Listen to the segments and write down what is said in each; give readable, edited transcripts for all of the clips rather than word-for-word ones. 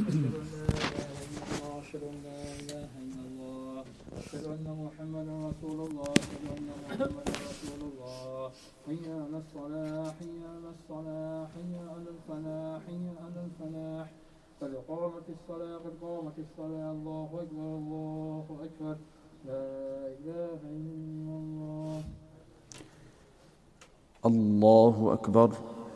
أشهد أن لا إله إلا الله أشهد أن محمدا رسول الله أشهد أن محمدا رسول الله حي على الصلاة حي على الصلاة حي على الفلاح حي على الفلاح قد قامت الصلاة قد قامت الصلاة الله أكبر الله أكبر لا إله إلا الله. الله أكبر.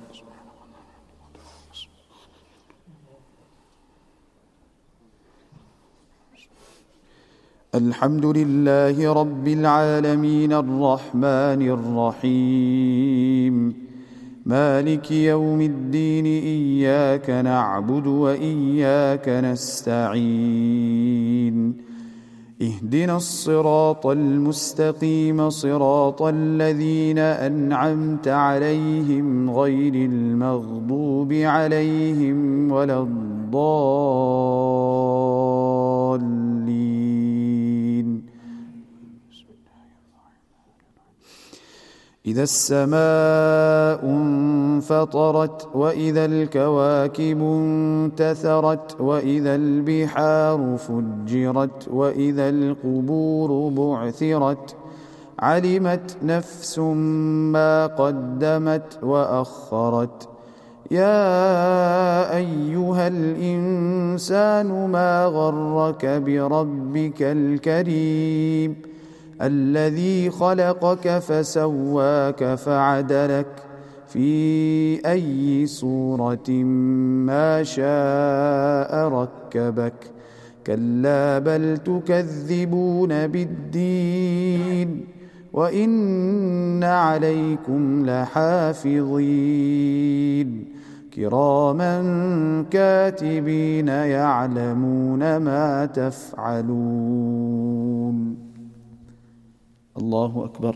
الحمد لله رب العالمين الرحمن الرحيم مالك يوم الدين إياك نعبد وإياك نستعين اهدنا الصراط المستقيم صراط الذين أنعمت عليهم غير المغضوب عليهم ولا الضالين. إذا السماء انفطرت وإذا الكواكب انتثرت وإذا البحار فجرت وإذا القبور بعثرت علمت نفس ما قدمت وأخرت. يا أيها الإنسان ما غرك بربك الكريم الذي خلقك فسواك فعدلك في أي صورة ما شاء ركبك. كلا بل تكذبون بالدين وإن عليكم لحافظين كراما كاتبين يعلمون ما تفعلون. الله أكبر.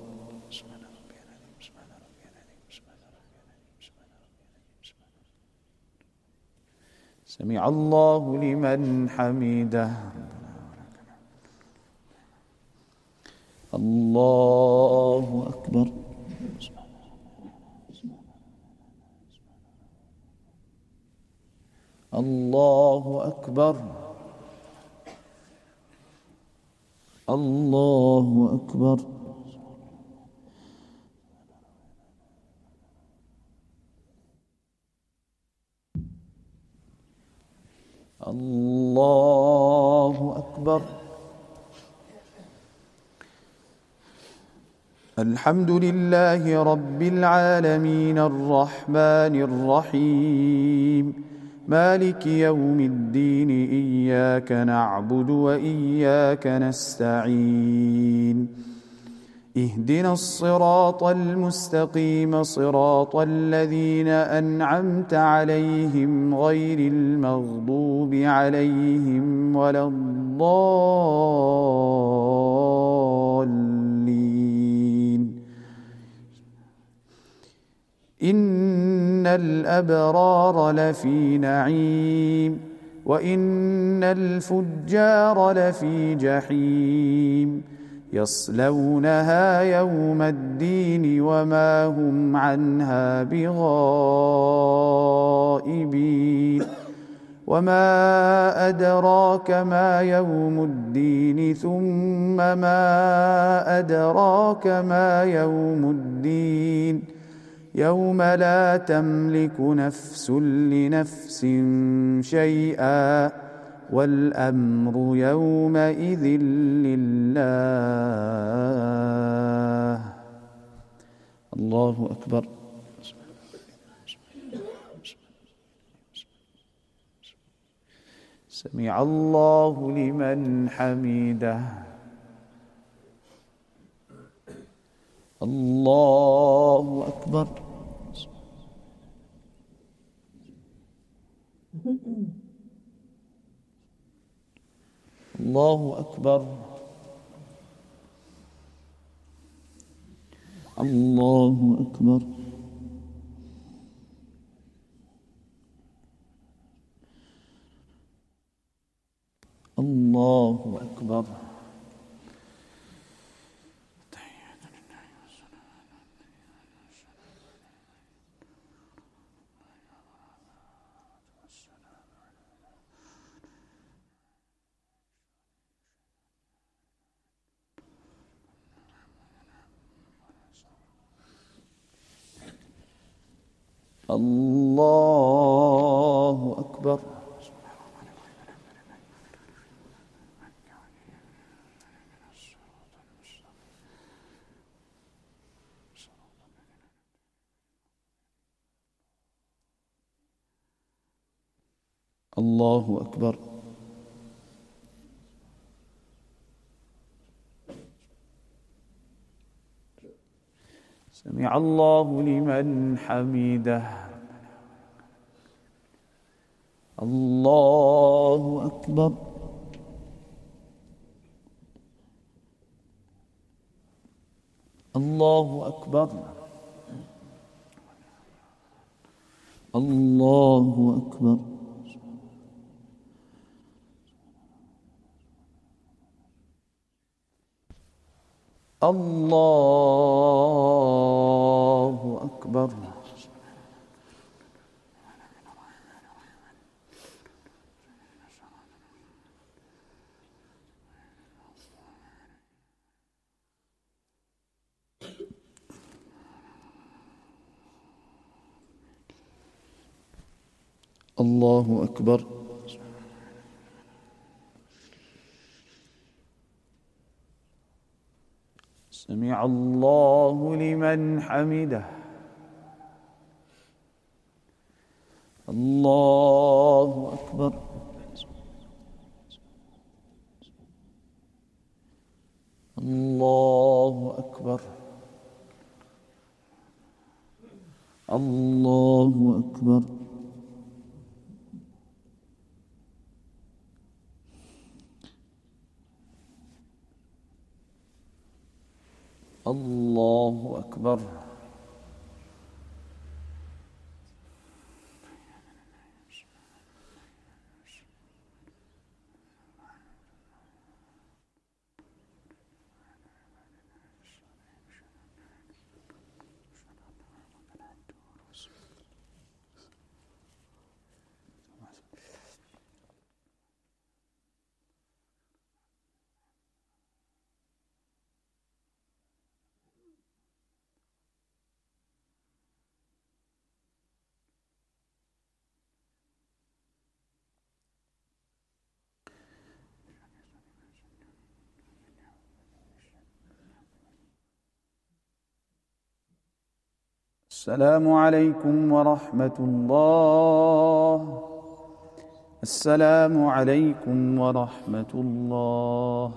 سمع الله لمن حمده. الله أكبر. الله أكبر. الله أكبر. الله أكبر. الحمد لله رب العالمين الرحمن الرحيم مالك يوم الدين إياك نعبد وإياك نستعين اهدنا الصراط المستقيم صراط الذين أنعمت عليهم غير المغضوب عليهم ولا الضالين. إن الأبرار لفي نعيم وإن الفجار لفي جحيم يصلونها يوم الدين وما هم عنها بغائبين. وما أدراك ما يوم الدين ثم ما أدراك ما يوم الدين يوم لا تملك نفس لنفس شيئا والأمر يومئذ لله. الله أكبر. سمع الله لمن حمده. الله أكبر. الله أكبر. الله أكبر. الله أكبر. الله أكبر. الله أكبر. سمع الله لمن حمده. الله أكبر. الله أكبر. الله أكبر. الله أكبر. الله أكبر. سمع الله لمن حمده. الله أكبر. الله أكبر. الله أكبر. الله أكبر. السلام عليكم ورحمة الله. السلام عليكم ورحمة الله.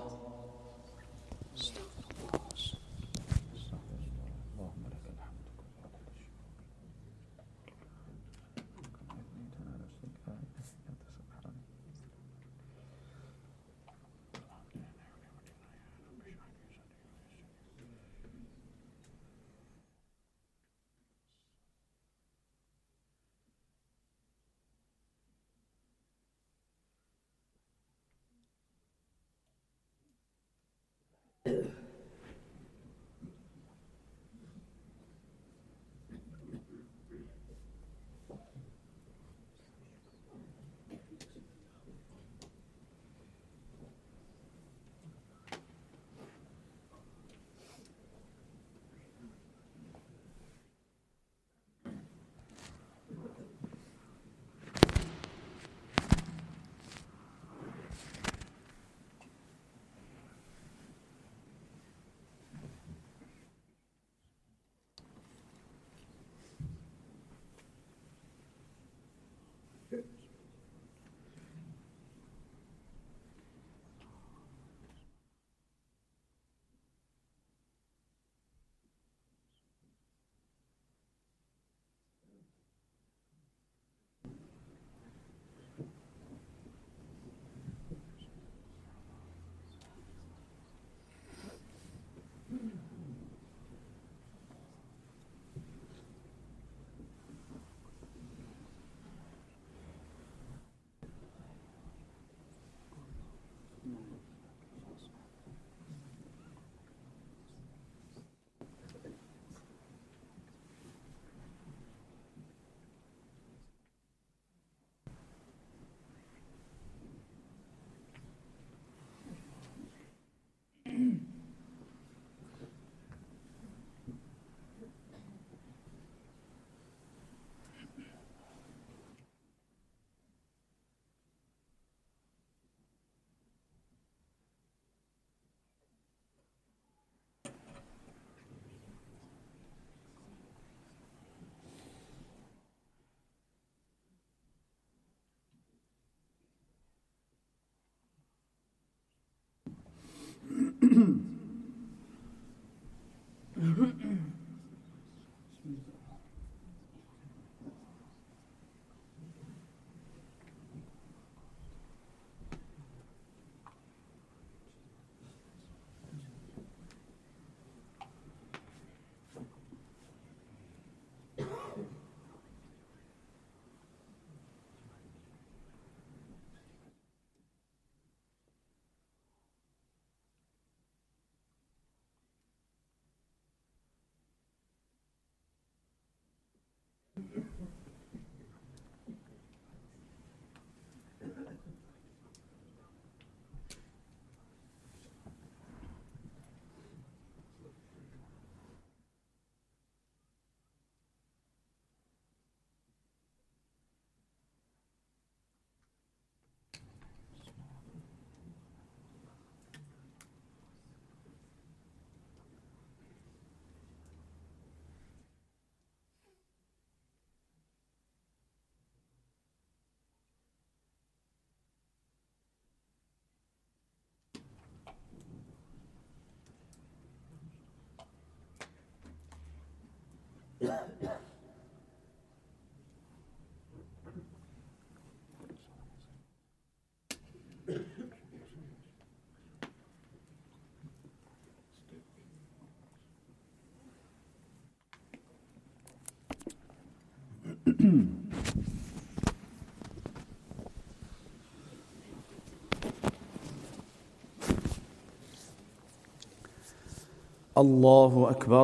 الله أكبر.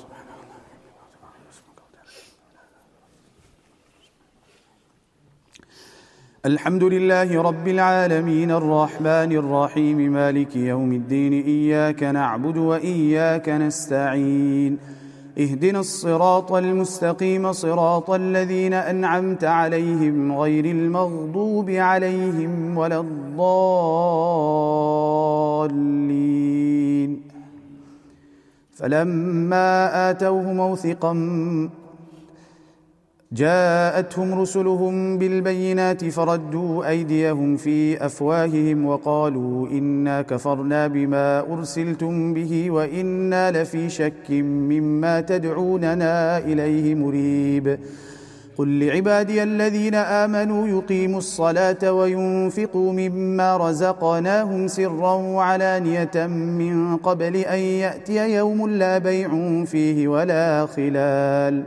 الحمد لله رب العالمين الرحمن الرحيم مالك يوم الدين إياك نعبد وإياك نستعين اهدنا الصراط المستقيم صراط الذين أنعمت عليهم غير المغضوب عليهم ولا الضالين فلما آتوه موثقا جاءتهم رسلهم بالبينات فردوا أيديهم في أفواههم وقالوا إنا كفرنا بما أرسلتم به وإنا لفي شك مما تدعوننا إليه مريب قل لعبادي الذين آمنوا يقيموا الصلاة وينفقوا مما رزقناهم سرا وعلانية من قبل أن يأتي يوم لا بيع فيه ولا خلال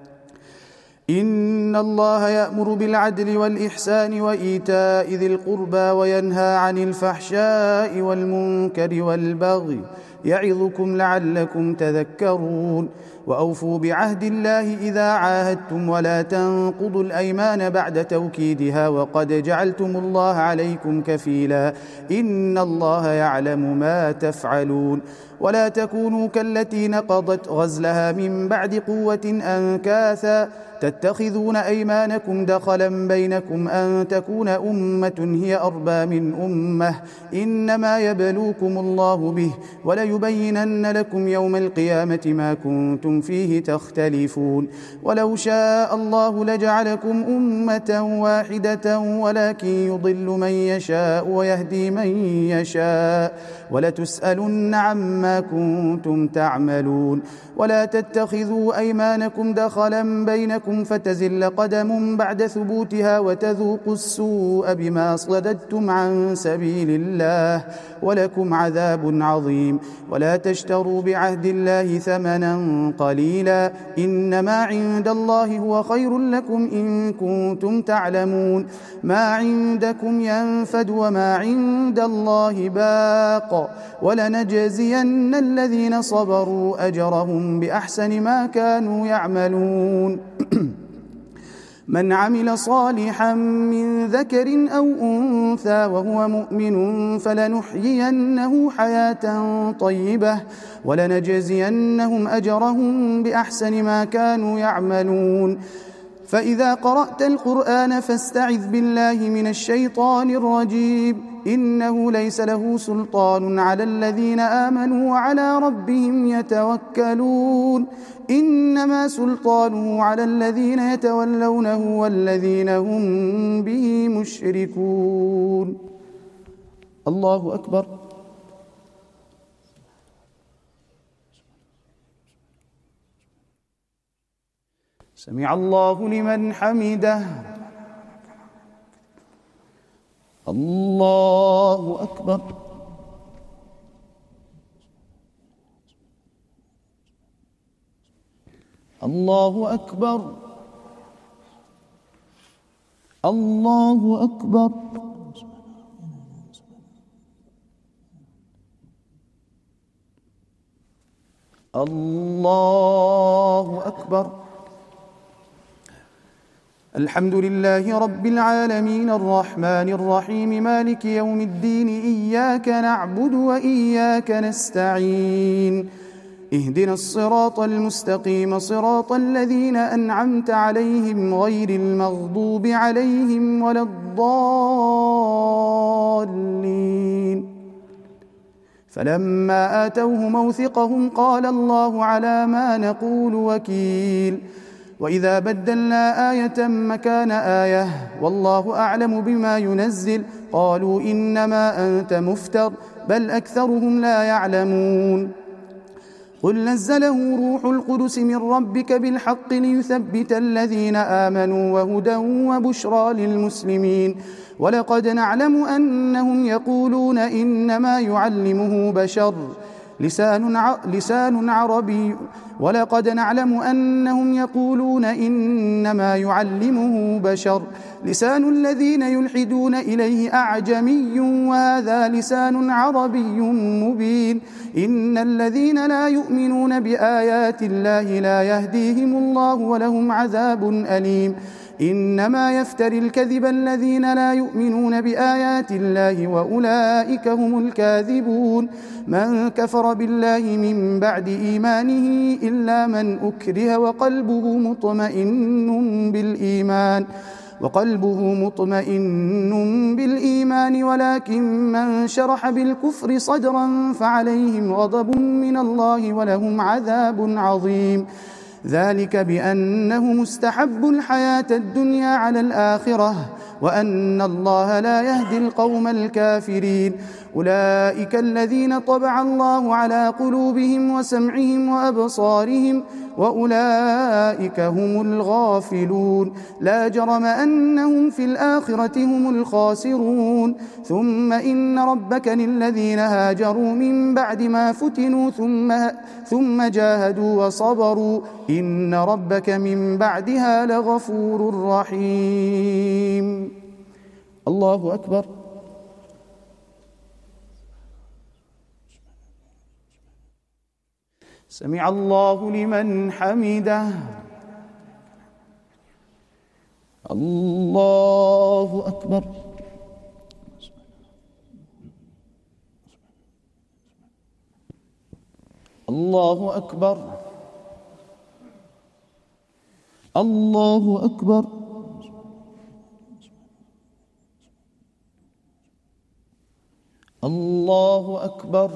إن الله يأمر بالعدل والإحسان وإيتاء ذي القربى وينهى عن الفحشاء والمنكر والبغي يعظكم لعلكم تذكرون وأوفوا بعهد الله إذا عاهدتم ولا تنقضوا الأيمان بعد توكيدها وقد جعلتم الله عليكم كفيلا إن الله يعلم ما تفعلون ولا تكونوا كالتي نقضت غزلها من بعد قوة أنكاثا تتخذون أيمانكم دخلا بينكم أن تكون أمة هي أربى من أمة إنما يبلوكم الله به وليبينن لكم يوم القيامة ما كنتم فيه تختلفون ولو شاء الله لجعلكم أمة واحدة ولكن يضل من يشاء ويهدي من يشاء ولتسألن عما كنتم تعملون ولا تتخذوا أيمانكم دخلا بينكم فتزل قدم بعد ثبوتها وتذوقوا السوء بما صددتم عن سبيل الله ولكم عذاب عظيم ولا تشتروا بعهد الله ثمنا قليلا إنما عند الله هو خير لكم إن كنتم تعلمون ما عندكم ينفد وما عند الله باق ولنجزين الذين صبروا أجرهم بأحسن ما كانوا يعملون من عمل صالحا من ذكر أو أنثى وهو مؤمن فلنحيينه حياة طيبة ولنجزينهم أجرهم بأحسن ما كانوا يعملون فإذا قرأت القرآن فاستعذ بالله من الشيطان الرجيم إنه ليس له سلطان على الذين آمنوا وعلى ربهم يتوكلون إنما سلطانه على الذين يتولونه والذين هم به مشركون الله أكبر سمع الله لمن حمده. الله أكبر. الله أكبر. الله أكبر. الله أكبر. الحمد لله رب العالمين الرحمن الرحيم مالك يوم الدين إياك نعبد وإياك نستعين اهدنا الصراط المستقيم صراط الذين أنعمت عليهم غير المغضوب عليهم ولا الضالين. فلما آتوه موثقهم قال الله على ما نقول وكيل. وإذا بدلنا آية مكان آية والله أعلم بما ينزل قالوا إنما أنت مفتر بل أكثرهم لا يعلمون. قل نزله روح القدس من ربك بالحق ليثبت الذين آمنوا وهدى وبشرى للمسلمين. ولقد نعلم أنهم يقولون إنما يعلمه بشر لسان عربي ولقد نعلم أنهم يقولون إنما يعلمه بشر لسان الذين يلحدون إليه أعجمي وهذا لسان عربي مبين. إن الذين لا يؤمنون بآيات الله لا يهديهم الله ولهم عذاب أليم. إنما يفتري الكذب الذين لا يؤمنون بآيات الله وأولئك هم الكاذبون. من كفر بالله من بعد إيمانه إلا من أكره وقلبه مطمئن بالإيمان ولكن من شرح بالكفر صدرا فعليهم غضب من الله ولهم عذاب عظيم. ذلك بأنهم استحبوا الحياة الدنيا على الآخرة وأن الله لا يهدي القوم الكافرين. أولئك الذين طبع الله على قلوبهم وسمعهم وأبصارهم وأولئك هم الغافلون. لا جرم أنهم في الآخرة هم الخاسرون. ثم إن ربك للذين هاجروا من بعد ما فتنوا ثم جاهدوا وصبروا إن ربك من بعدها لغفور رحيم. الله أكبر. سمع الله لمن حمده. الله أكبر. الله أكبر. الله أكبر. الله أكبر.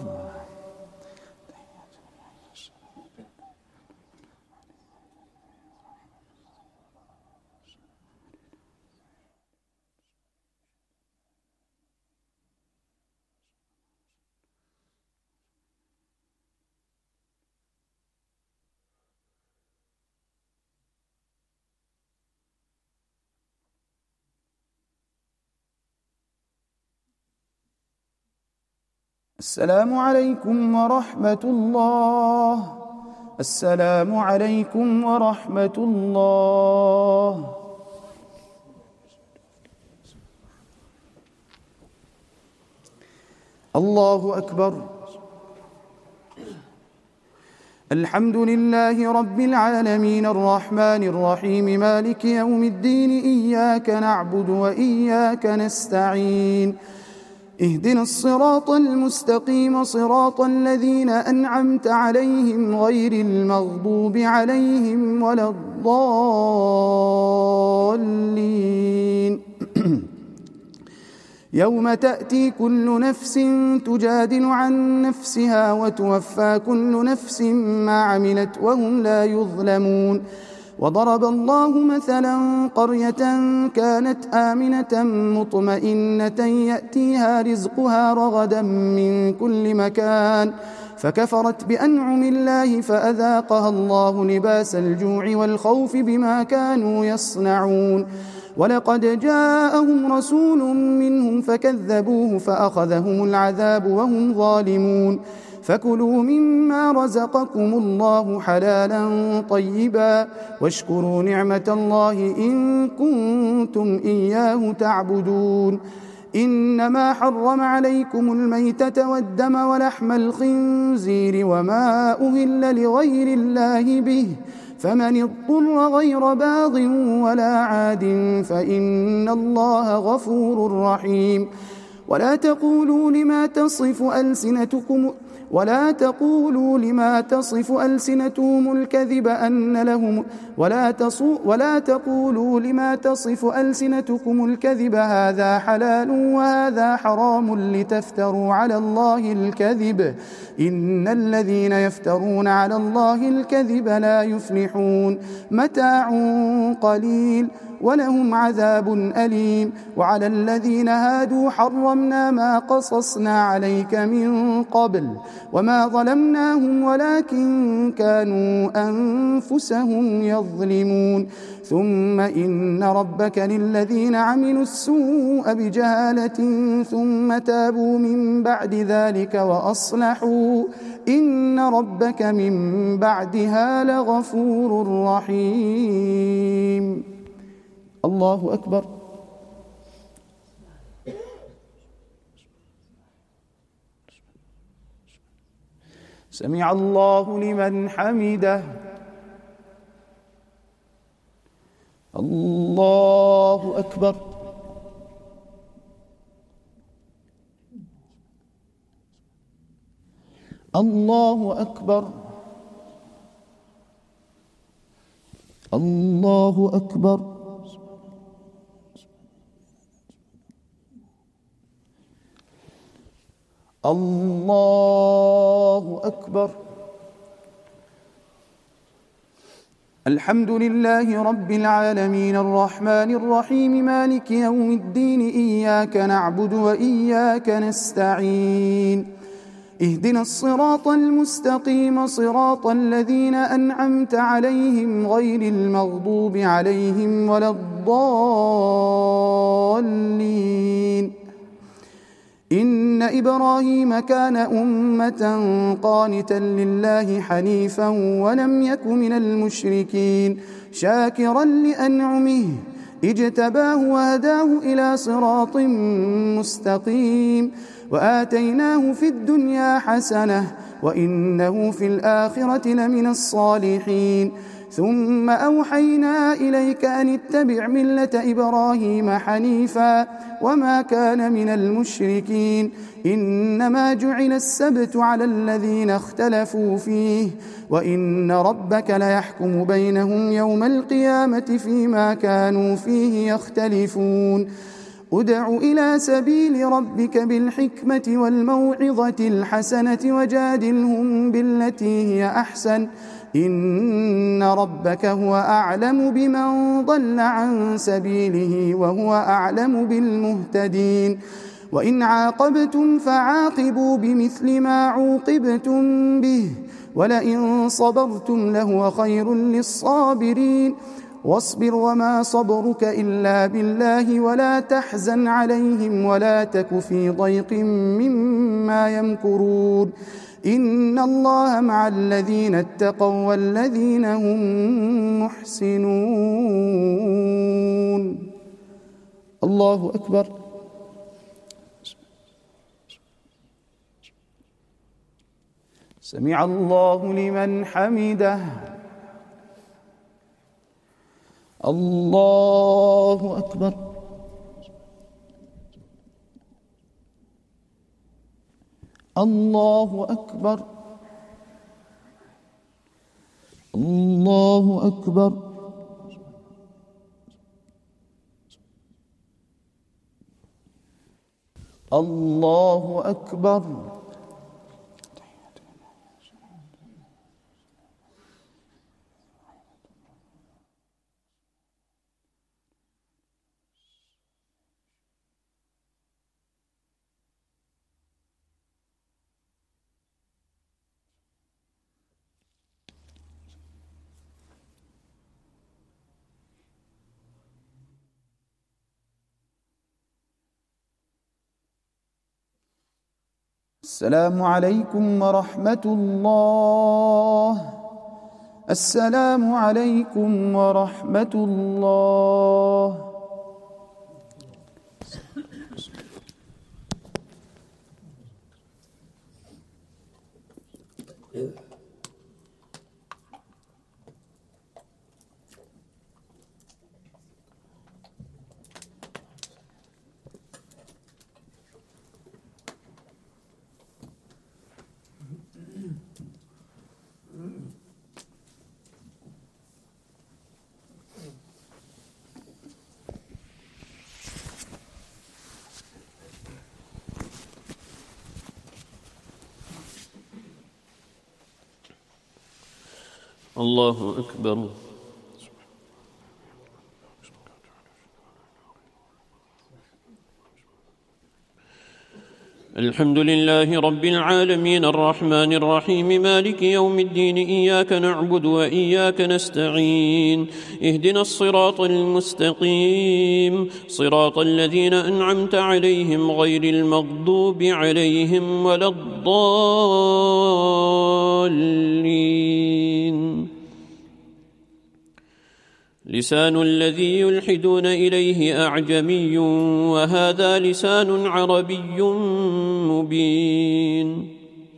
السلام عليكم ورحمة الله. السلام عليكم ورحمة الله. الله أكبر. الحمد لله رب العالمين الرحمن الرحيم مالك يوم الدين إياك نعبد وإياك نستعين اهدنا الصراط المستقيم صراط الذين أنعمت عليهم غير المغضوب عليهم ولا الضالين. يوم تأتي كل نفس تجادل عن نفسها وتوفى كل نفس ما عملت وهم لا يظلمون. وضرب الله مثلا قرية كانت آمنة مطمئنة يأتيها رزقها رغدا من كل مكان فكفرت بأنعم الله فأذاقها الله لباس الجوع والخوف بما كانوا يصنعون. ولقد جاءهم رسول منهم فكذبوه فأخذهم العذاب وهم ظالمون. فكلوا مما رزقكم الله حلالا طيبا واشكروا نعمة الله إن كنتم إياه تعبدون. إنما حرم عليكم الميتة والدم ولحم الخنزير وما أهل لغير الله به، فمن اضطر غير باغ ولا عاد فإن الله غفور رحيم. ولا تقولوا لما تصف ألسنتهم الكذب أن لهم ولا تقولوا لما تصف ألسنتكم الكذب هذا حلال وهذا حرام لتفتروا على الله الكذب، إن الذين يفترون على الله الكذب لا يفلحون. متاع قليل ولهم عذاب أليم. وعلى الذين هادوا حرمنا ما قصصنا عليك من قبل وما ظلمناهم ولكن كانوا أنفسهم يظلمون. ثم إن ربك للذين عملوا السوء بجهالة ثم تابوا من بعد ذلك وأصلحوا إن ربك من بعدها لغفور رحيم. الله أكبر. سمع الله لمن حمده. الله أكبر. الله أكبر. الله أكبر. الله أكبر. الحمد لله رب العالمين الرحمن الرحيم مالك يوم الدين إياك نعبد وإياك نستعين اهدنا الصراط المستقيم صراط الذين أنعمت عليهم غير المغضوب عليهم ولا الضالين. إن إبراهيم كان أمة قانتا لله حنيفا ولم يك من المشركين شاكرا لأنعمه اجتباه وهداه إلى صراط مستقيم وآتيناه في الدنيا حسنة وإنه في الآخرة لمن الصالحين. ثم أوحينا إليك أن اتبع ملة إبراهيم حنيفا وما كان من المشركين إنما جعل السبت على الذين اختلفوا فيه وإن ربك ليحكم بينهم يوم القيامة فيما كانوا فيه يختلفون. ادع إلى سبيل ربك بالحكمة والموعظة الحسنة وجادلهم بالتي هي أحسن إن ربك هو أعلم بمن ضل عن سبيله وهو أعلم بالمهتدين. وإن عاقبتم فعاقبوا بمثل ما عوقبتم به ولئن صبرتم لهو خير للصابرين. واصبر وما صبرك إلا بالله ولا تحزن عليهم ولا تك في ضيق مما يمكرون إن الله مع الذين اتقوا والذين هم محسنون. الله أكبر. سمع الله لمن حمده. الله أكبر. الله أكبر. الله أكبر. الله أكبر. السلام عليكم ورحمة الله. السلام عليكم ورحمة الله. الله أكبر. الحمد لله رب العالمين الرحمن الرحيم مالك يوم الدين إياك نعبد وإياك نستعين اهدنا الصراط المستقيم صراط الذين أنعمت عليهم غير المغضوب عليهم ولا الضالين. لسان الذي يلحدون إليه أعجمي وهذا لسان عربي مبين.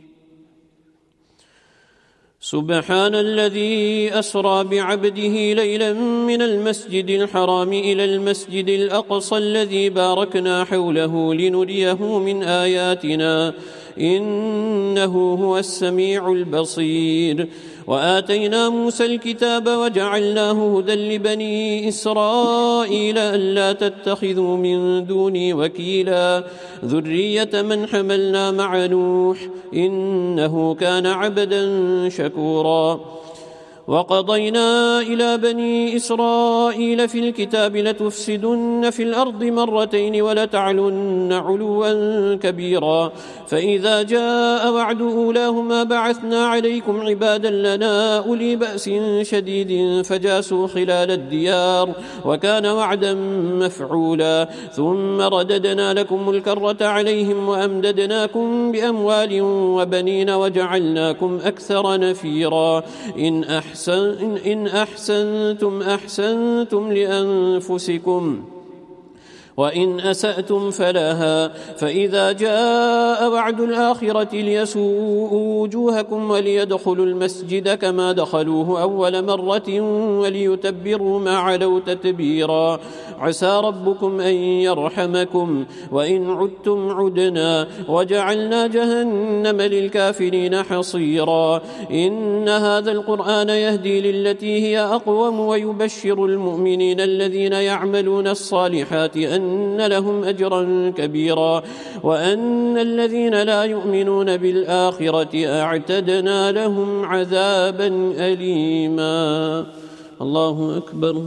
سبحان الذي أسرى بعبده ليلا من المسجد الحرام إلى المسجد الأقصى الذي باركنا حوله لنريه من آياتنا إنه هو السميع البصير. وآتينا موسى الكتاب وجعلناه هدى لبني إسرائيل ألا تتخذوا من دوني وكيلا ذرية من حملنا مع نوح إنه كان عبدا شكورا. وقضينا إلى بني إسرائيل في الكتاب لتفسدن في الأرض مرتين ولتعلن علوا كبيرا فإذا جاء وعد أولاهما بعثنا عليكم عبادا لنا أولي بأس شديد فجاسوا خلال الديار وكان وعدا مفعولا. ثم رددنا لكم الكرة عليهم وأمددناكم بأموال وبنين وجعلناكم أكثر نفيرا. إن أحسنتم أحسنتم لأنفسكم وإن أسأتم فلها فإذا جاء وعد الآخرة ليسوءوا وجوهكم وليدخلوا المسجد كما دخلوه أول مرة وليتبروا ما علوا تتبيرا. عسى ربكم أن يرحمكم وإن عدتم عدنا وجعلنا جهنم للكافرين حصيرا. إن هذا القرآن يهدي للتي هي أقوم ويبشر المؤمنين الذين يعملون الصالحات أن لهم أجرا كبيرا وأن الذين لا يؤمنون بالآخرة أعتدنا لهم عذابا أليما. الله أكبر.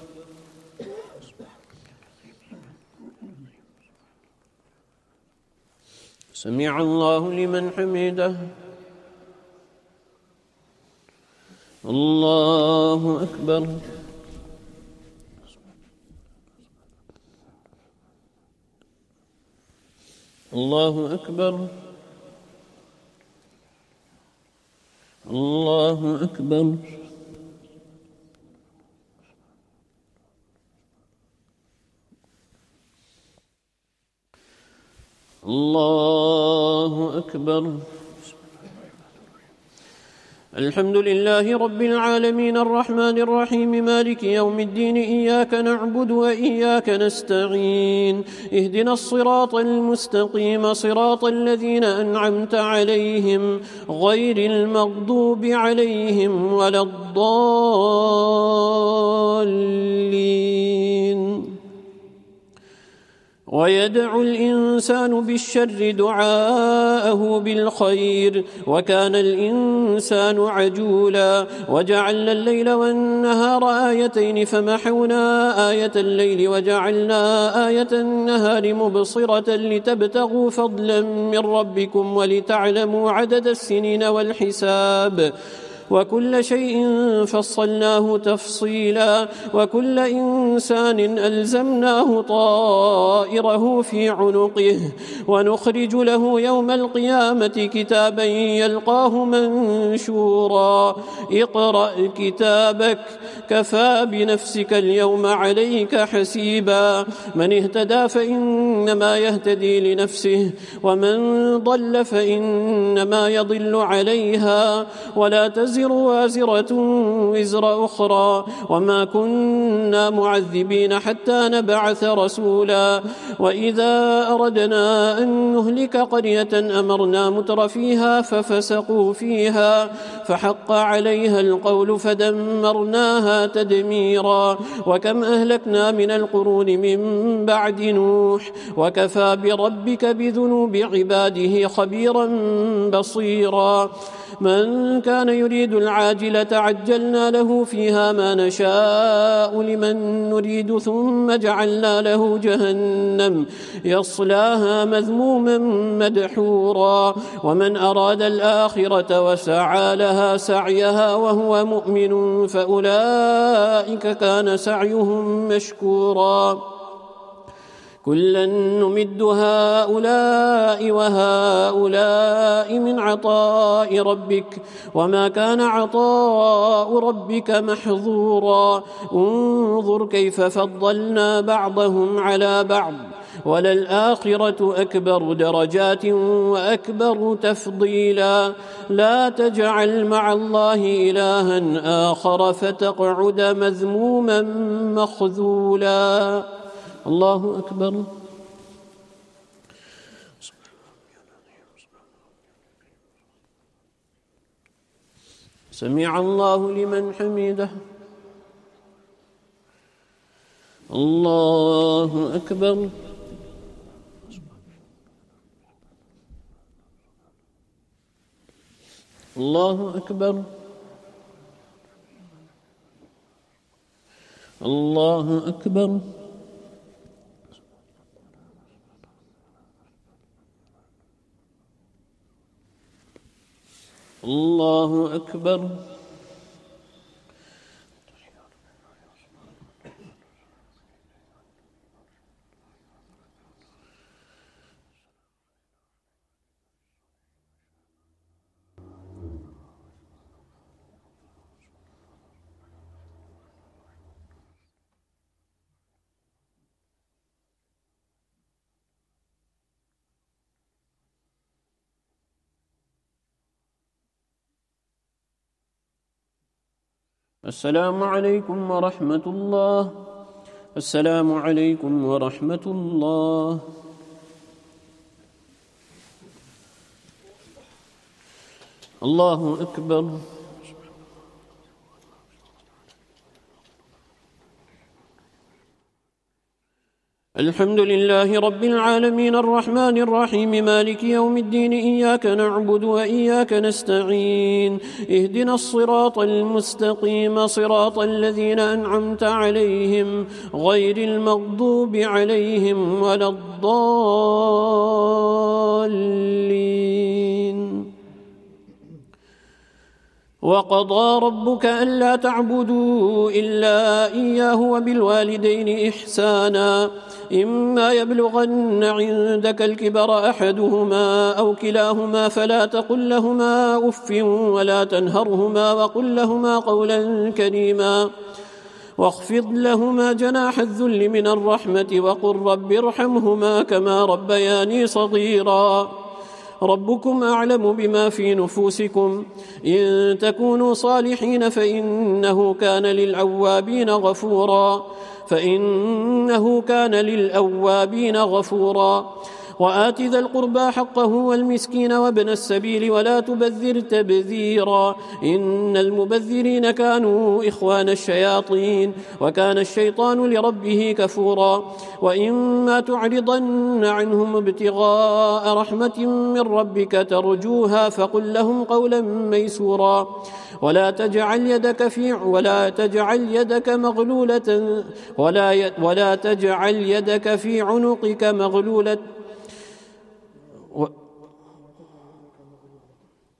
سمع الله لمن حمده. الله أكبر. الله أكبر. الله أكبر. الله أكبر. الحمد لله رب العالمين الرحمن الرحيم مالك يوم الدين إياك نعبد وإياك نستعين اهدنا الصراط المستقيم صراط الذين أنعمت عليهم غير المغضوب عليهم ولا الضالين. ويدعو الإنسان بالشر دعاءه بالخير وكان الإنسان عجولا. وجعلنا الليل والنهار آيتين فمحونا آية الليل وجعلنا آية النهار مبصرة لتبتغوا فضلا من ربكم ولتعلموا عدد السنين والحساب وكل شيء فصلناه تفصيلا وكل إنسان ألزمناه طائره في عنقه ونخرج له يوم القيامة كتابا يلقاه منشورا اقرأ كتابك كفى بنفسك اليوم عليك حسيبا من اهتدى فإنما يهتدي لنفسه ومن ضل فإنما يضل عليها ولا تزر وازرة وزر أخرى وما كنا معذبين حتى نبعث رسولا وإذا أردنا أن نهلك قرية أمرنا متر فيها ففسقوا فيها فحق عليها القول فدمرناها تدميرا وكم أهلكنا من القرون من بعد نوح وكفى بربك بذنوب عباده خبيرا بصيرا من كان يريد العاجلة عجلنا له فيها ما نشاء لمن نريد ثم جعلنا له جهنم يصلاها مذموما مدحورا ومن أراد الآخرة وسعى لها سعيها وهو مؤمن فأولئك كان سعيهم مشكورا كلا نمد هؤلاء وهؤلاء من عطاء ربك وما كان عطاء ربك محظورا انظر كيف فضلنا بعضهم على بعض وللآخرة أكبر درجات وأكبر تفضيلا لا تجعل مع الله إلها آخر فتقعد مذموما مخذولا الله أكبر سمع الله لمن حمده الله أكبر الله أكبر الله أكبر الله أكبر السلام عليكم ورحمة الله السلام عليكم ورحمة الله الله أكبر الحمد لله رب العالمين الرحمن الرحيم مالك يوم الدين إياك نعبد وإياك نستعين اهدنا الصراط المستقيم صراط الذين أنعمت عليهم غير المغضوب عليهم ولا الضالين وقضى ربك ألا تعبدوا إلا إياه وبالوالدين إحسانا إما يبلغن عندك الكبر أحدهما أو كلاهما فلا تقل لهما أف ولا تنهرهما وقل لهما قولا كريما واخفض لهما جناح الذل من الرحمة وقل رب ارحمهما كما ربياني صغيرا ربكم أعلم بما في نفوسكم إن تكونوا صالحين فإنه كان للأوابين غفورا وآت ذا القربى حقه والمسكين وابن السبيل ولا تبذر تبذيرا إن المبذرين كانوا إخوان الشياطين وكان الشيطان لربه كفورا وإما تعرضن عنهم ابتغاء رحمة من ربك ترجوها فقل لهم قولا ميسورا ولا تجعل يدك في عنقك مغلولة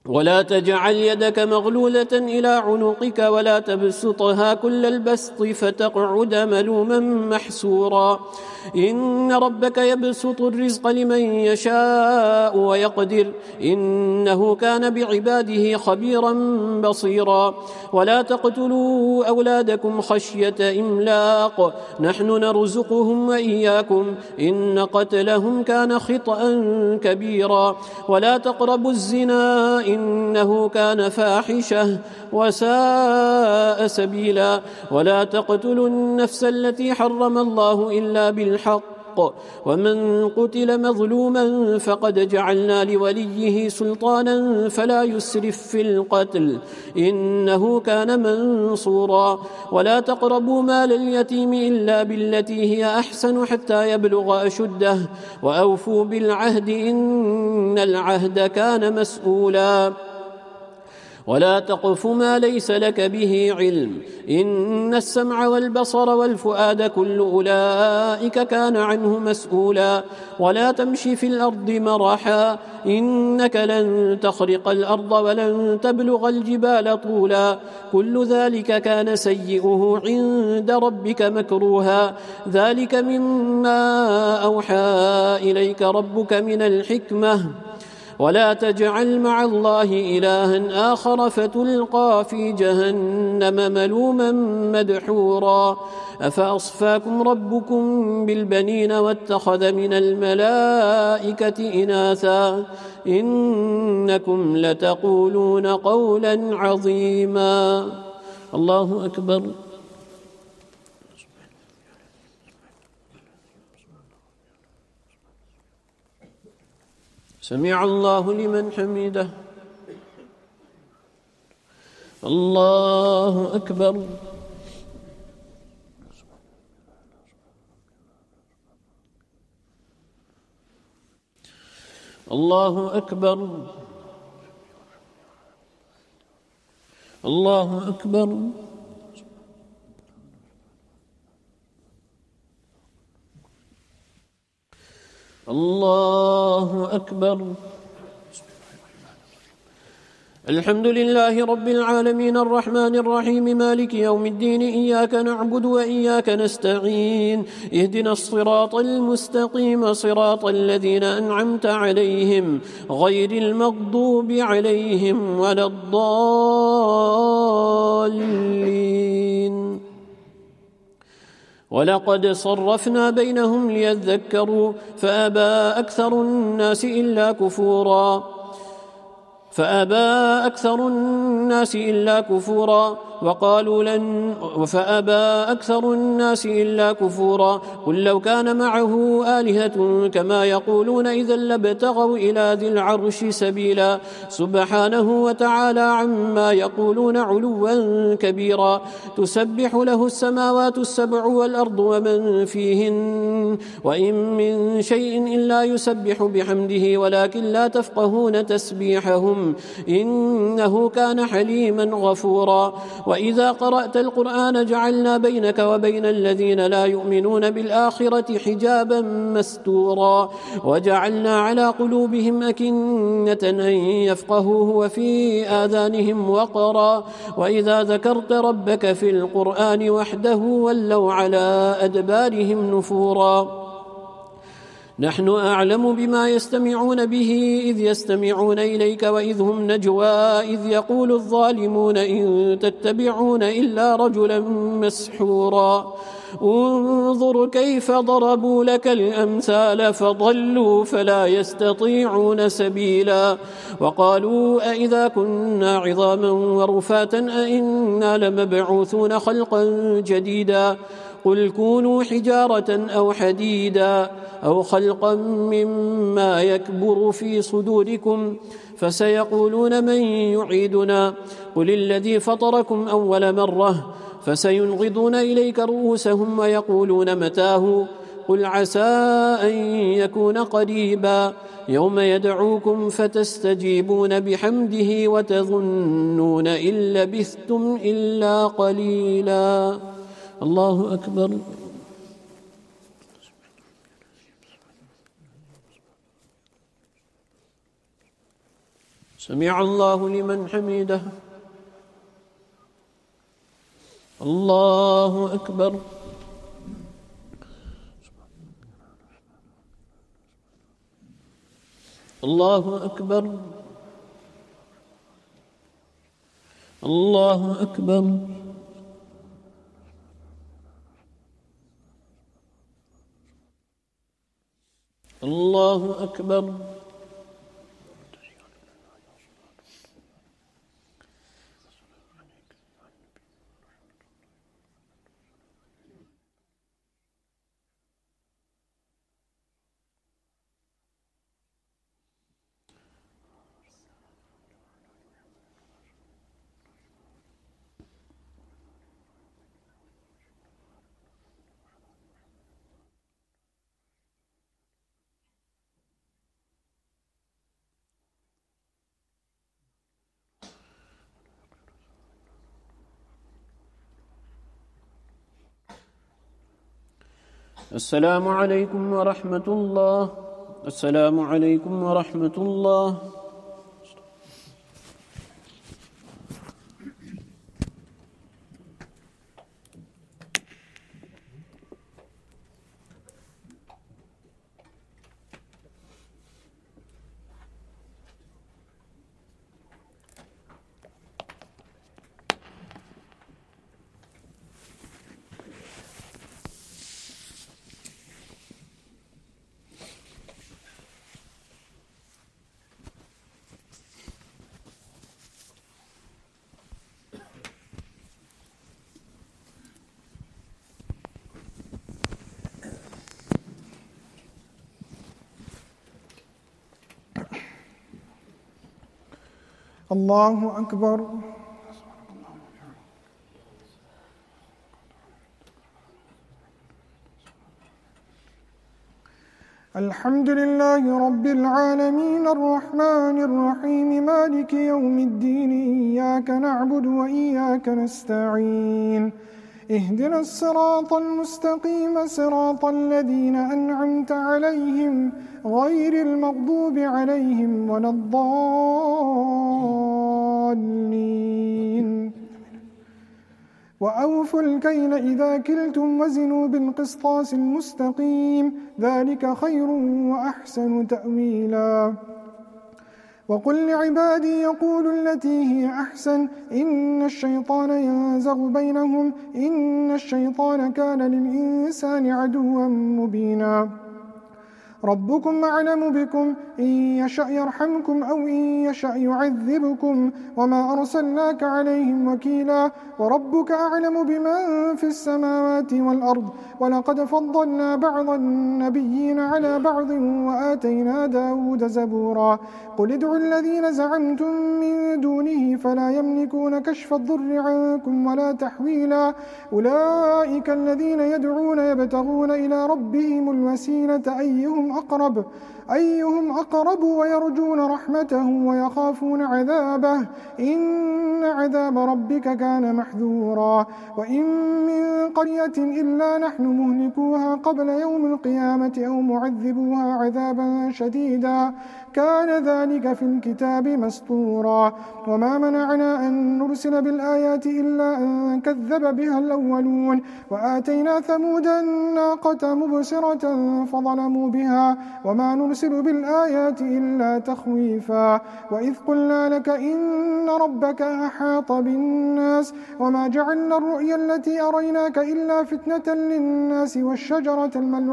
ولا تجعل يدك مغلولة إلى عنقك ولا تبسطها كل البسط فتقعد ملوما محسورا إن ربك يبسط الرزق لمن يشاء ويقدر إنه كان بعباده خبيرا بصيرا ولا تقتلوا أولادكم خشية إملاق نحن نرزقهم وإياكم إن قتلهم كان خطأ كبيرا ولا تقربوا الزنا إنه كان فاحشة وساء سبيلا ولا تقتلوا النفس التي حرم الله إلا بالحق ومن قتل مظلوما فقد جعلنا لوليه سلطانا فلا يسرف في القتل إنه كان منصورا ولا تقربوا مال اليتيم إلا بالتي هي أحسن حتى يبلغ أشده وأوفوا بالعهد إن العهد كان مسؤولا ولا تقف ما ليس لك به علم إن السمع والبصر والفؤاد كل أولئك كان عنه مسؤولا ولا تمشي في الأرض مرحا إنك لن تخرق الأرض ولن تبلغ الجبال طولا كل ذلك كان سيئه عند ربك مكروها ذلك مما أوحى إليك ربك من الحكمة ولا تجعل مع الله إلها آخر فتلقى في جهنم ملوما مدحورا أفأصفاكم ربكم بالبنين واتخذ من الملائكة إناثا إنكم لتقولون قولا عظيما الله أكبر سمع الله لمن حمده الله أكبر الله أكبر الله أكبر الله أكبر الحمد لله رب العالمين الرحمن الرحيم مالك يوم الدين إياك نعبد وإياك نستعين اهدنا الصراط المستقيم صراط الذين أنعمت عليهم غير المغضوب عليهم ولا الضالين ولقد صرفنا بينهم ليذكروا فأبى أكثر الناس إلا كفورا وقالوا فأبى أكثر الناس إلا كفورا قل لو كان معه آلهة كما يقولون إذا لابتغوا إلى ذي العرش سبيلا سبحانه وتعالى عما يقولون علوا كبيرا تسبح له السماوات السبع والأرض ومن فيهن وإن من شيء إلا يسبح بحمده ولكن لا تفقهون تسبيحهم إنه كان حليما غفورا وإذا قرأت القرآن جعلنا بينك وبين الذين لا يؤمنون بالآخرة حجابا مستورا وجعلنا على قلوبهم أكنة أن يفقهوه وفي آذانهم وقرا وإذا ذكرت ربك في القرآن وحده ولوا على أدبارهم نفورا نحن أعلم بما يستمعون به إذ يستمعون إليك وإذ هم نجوى إذ يقول الظالمون إن تتبعون إلا رجلا مسحورا انظر كيف ضربوا لك الأمثال فضلوا فلا يستطيعون سبيلا وقالوا أئذا كنا عظاما ورفاتا أئنا لمبعوثون خلقا جديدا قل كونوا حجارة أو حديدا أو خلقا مما يكبر في صدوركم فسيقولون من يعيدنا قل الذي فطركم أول مرة فسينغضون إليك رؤوسهم ويقولون متاه قل عسى أن يكون قريبا يوم يدعوكم فتستجيبون بحمده وتظنون إن لبثتم إلا قليلا الله أكبر سمع الله لمن حمده. الله أكبر. الله أكبر. الله أكبر. الله أكبر. السلام عليكم ورحمة الله. السلام عليكم ورحمة الله. الله أكبر. الحمد لله رب العالمين الرحمن الرحيم مالك يوم الدين إياك نعبد وإياك نستعين اهدنا الصراط المستقيم صراط الذين أنعمت عليهم غير المغضوب عليهم ولا الضالين وأوفوا الكيل إذا كلتم وزنوا بالقسطاس المستقيم ذلك خير وأحسن تأويلا وقل لعبادي يقولوا التي هي أحسن إن الشيطان ينزغ بينهم إن الشيطان كان للإنسان عدوا مبينا ربكم أعلم بكم إن يشأ يرحمكم أو إن يشأ يعذبكم وما أرسلناك عليهم وكيلا وربك أعلم بمن في السماوات والأرض ولقد فضلنا بعض النبيين على بعض وآتينا داود زبورا قل ادعوا الذين زعمتم من دونه فلا يملكون كشف الضر عنكم ولا تحويلا أولئك الذين يدعون يبتغون إلى ربهم الوسيلة أيهم أقرب ويرجون رحمته ويخافون عذابه إن عذاب ربك كان محذورا وإن من قرية إلا نحن مهلكوها قبل يوم القيامة أو معذبوها عذابا شديدا كان ذلك في الكتاب مسطورا وما منعنا أن نرسل بالآيات إلا أن كذب بها الأولون وآتينا ثمود الناقة مبصرة فظلموا بها وما نرسل بالآيات إلا تخويفا وإذ قلنا لك إن ربك أحاط بالناس وما جعلنا الرؤيا التي أريناك إلا فتنة للناس والشجرة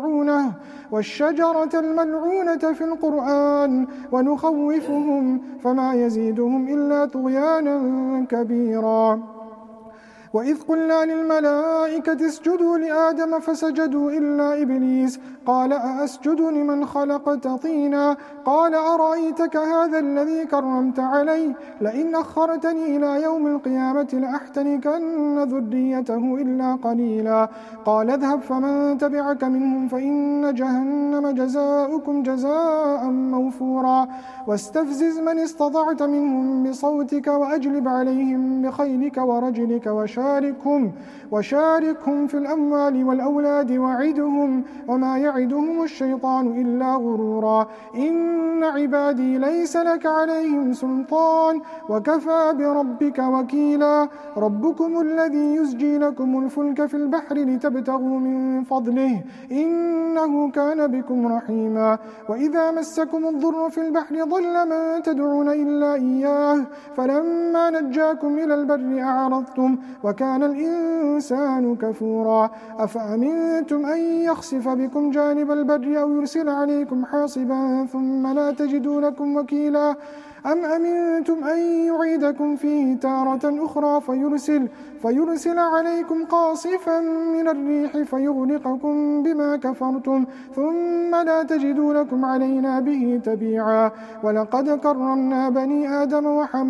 الملعونة في القرآن ونخوفهم فما يزيدهم إلا طغيانا كبيرا وإذ قلنا للملائكة اسجدوا لآدم فسجدوا إلا إبليس قال أأسجد لمن خلقت طينا قال أرأيتك هذا الذي كرمت علي لئن أخرتني إلى يوم القيامة لأحتنكن ذريته إلا قليلا قال اذهب فمن تبعك منهم فإن جهنم جزاؤكم جزاء موفورا واستفزز من استطعت منهم بصوتك وأجلب عليهم بخيلك ورجلك وشرك وشاركهم في الأموال والأولاد وعدهم وما يعدهم الشيطان إلا غرورا. إن عبادي ليس لك عليهم سلطان وكفى بربك وكيلا. ربكم الذي يزجي لكم الفلك في البحر لتبتغوا من فضله إنه كان بكم رحيما. وإذا مسكم الضر في البحر ضل من تدعون إلا إياه فلما نجاكم إلى البر أعرضتم وكان الإنسان كفورا. أفأمنتم أن يخسف بكم جانب البر أو يرسل عليكم حاصبا ثم لا تجدوا لكم وكيلا. أم أمنتم أن يعيدكم فيه تارة أخرى فيرسل عليكم قاصفا من الريح فيغرقكم بما كفرتم ثم لا تجدوا لكم علينا به تبيعا. ولقد كرمنا بني آدم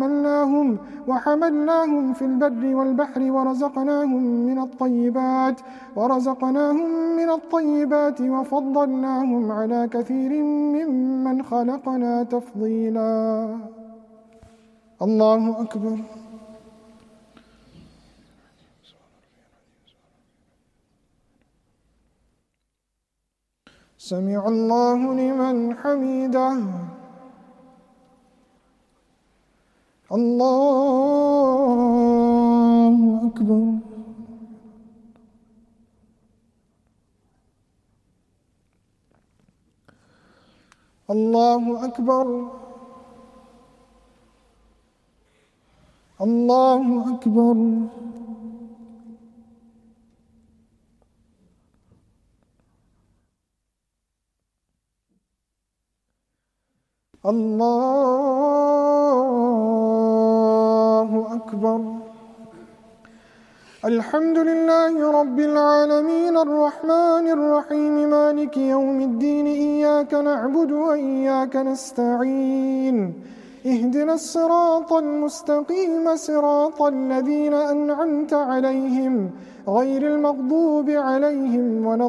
وحملناهم في البر والبحر ورزقناهم من الطيبات وفضلناهم على كثير ممن خلقنا تفضيلا. الله أكبر. سمع الله لمن حمده. الله أكبر. الله أكبر. الله أكبر. الله أكبر. الحمد لله رب العالمين الرحمن الرحيم مالك يوم الدين إياك نعبد وإياك نستعين اهدنا الصراط المستقيم صراط الذين أنعمت عليهم غير المغضوب عليهم ولا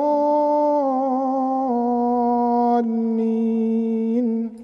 الضالين.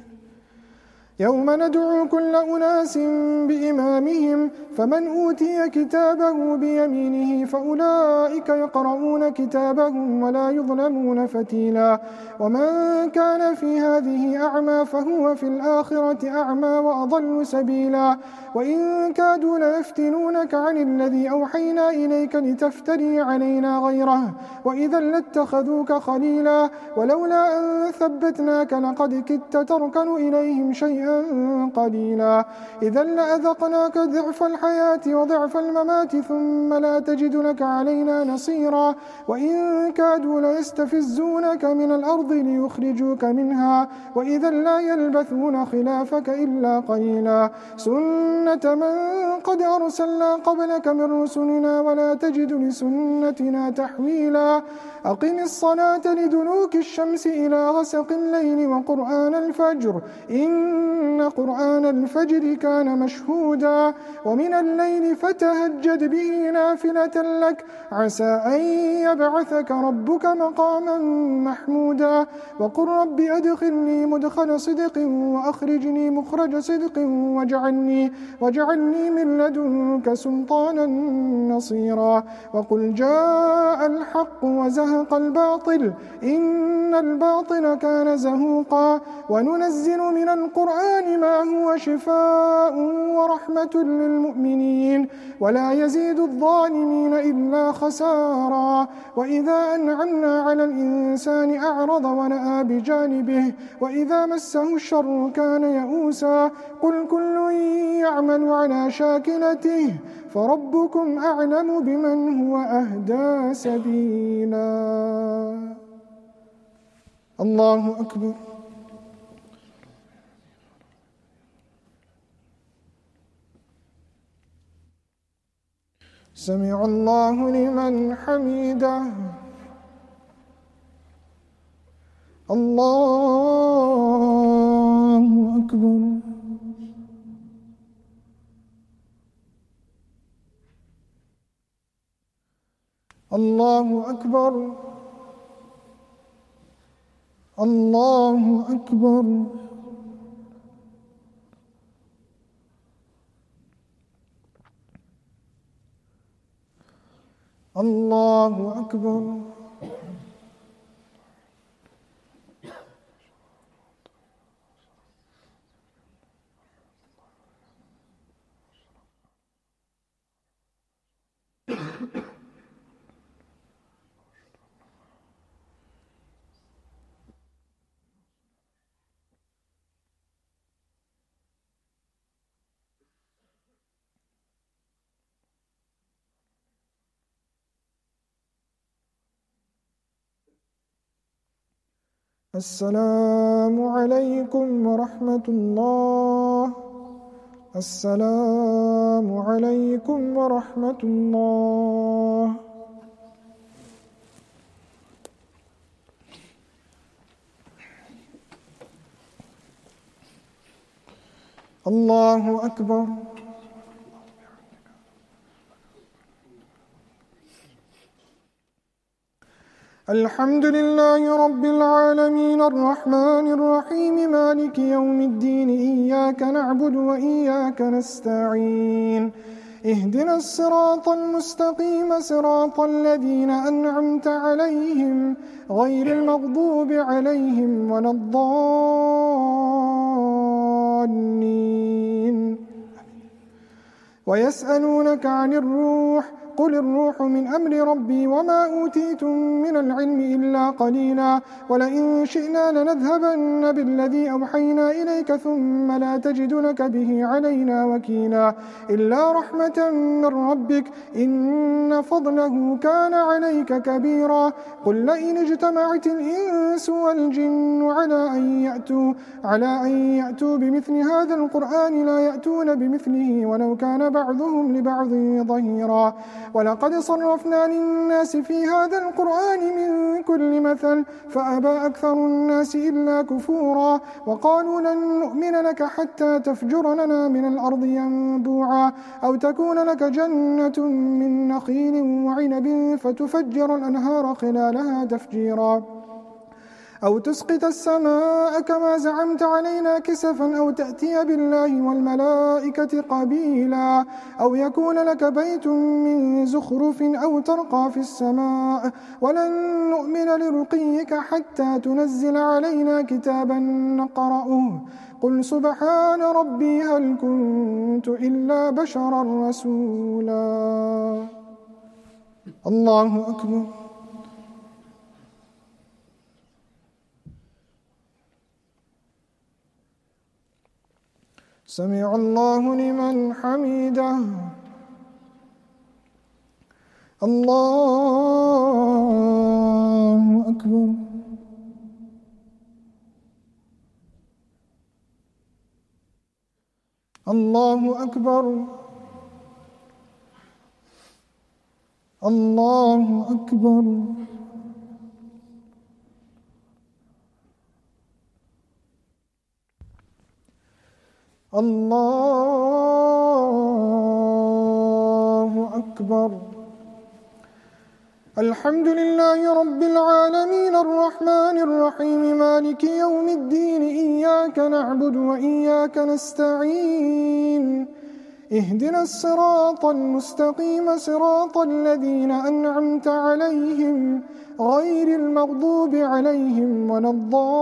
يوم ندعو كل أناس بإمامهم فمن أوتي كتابه بيمينه فأولئك يقرؤون كتابهم ولا يظلمون فتيلا. ومن كان في هذه أعمى فهو في الآخرة أعمى وأضل سبيلا. وإن كادوا ليفتنونك عن الذي أوحينا إليك لتفتري علينا غيره وإذا لاتخذوك خليلا. ولولا أن ثبتناك لقد كدت تركن إليهم شيئا قليلا. إذا لأذقناك ضعف الحياة وضعف الممات ثم لا تجد لك علينا نصيرا. وإن كادوا ليستفزونك من الأرض ليخرجوك منها وإذا لا يلبثون خلافك إلا قليلا. سنة من قد أرسلنا قبلك من رسلنا ولا تجد لسنتنا تحويلا. أقم الصلاة لدلوك الشمس إلى غسق الليل وقرآن الفجر إن قرآن الفجر كان مشهودا. ومن الليل فتهجد به نافلة لك عسى أن يبعثك ربك مقاما محمودا. وقل رب أدخلني مدخل صدق وأخرجني مخرج صدق واجعلني من لدنك سلطانا نصيرا. وقل جاء الحق وزهق الباطل إن الباطل كان زهوقا. وننزل من القرآن ما هو شفاء ورحمة للمؤمنين ولا يزيد الظالمين إلا خسارا. وإذا أنعمنا على الإنسان أعرض ونأى بجانبه وإذا مسه الشر كان يئوسا. قل كل يعمل على شاكلته فربكم أعلم بمن هو أهدى سبيلا. الله أكبر. سمع الله لمن حمده. الله أكبر. الله أكبر. الله أكبر. الله أكبر. السلام عليكم ورحمة الله. السلام عليكم ورحمة الله. الله أكبر. الحمد لله رب العالمين الرحمن الرحيم مالك يوم الدين إياك نعبد وإياك نستعين اهدنا الصراط المستقيم صراط الذين أنعمت عليهم غير المغضوب عليهم ولا الضالين. ويسألونك عن الروح قل الروح من أمر ربي وما أوتيتم من العلم إلا قليلا ولئن شئنا لنذهبن بالذي أوحينا إليك ثم لا تجد لك به علينا وكيلا إلا رحمة من ربك إن فضله كان عليك كبيرا. قل لئن اجتمعت الإنس والجن على أن يأتوا بمثل هذا القرآن لا يأتون بمثله ولو كان بعضهم لبعض ظهيرا. ولقد صرفنا للناس في هذا القرآن من كل مثل فأبى أكثر الناس إلا كفورا. وقالوا لن نؤمن لك حتى تفجر لنا من الأرض ينبوعا أو تكون لك جنة من نخيل وعنب فتفجر الأنهار خلالها تفجيرا أو تسقط السماء كما زعمت علينا كسفا أو تأتي بالله والملائكة قبيلا أو يكون لك بيت من زخرف أو ترقى في السماء ولن نؤمن لرقيك حتى تنزل علينا كتابا نقرأه قل سبحان ربي هل كنت إلا بشرا رسولا. الله أكبر. سمع الله لمن حمده. الله أكبر. الله أكبر. الله أكبر. الله أكبر. الحمد لله رب العالمين الرحمن الرحيم مالك يوم الدين إياك نعبد وإياك نستعين اهدنا الصراط المستقيم صراط الذين أنعمت عليهم غير المغضوب عليهم ولا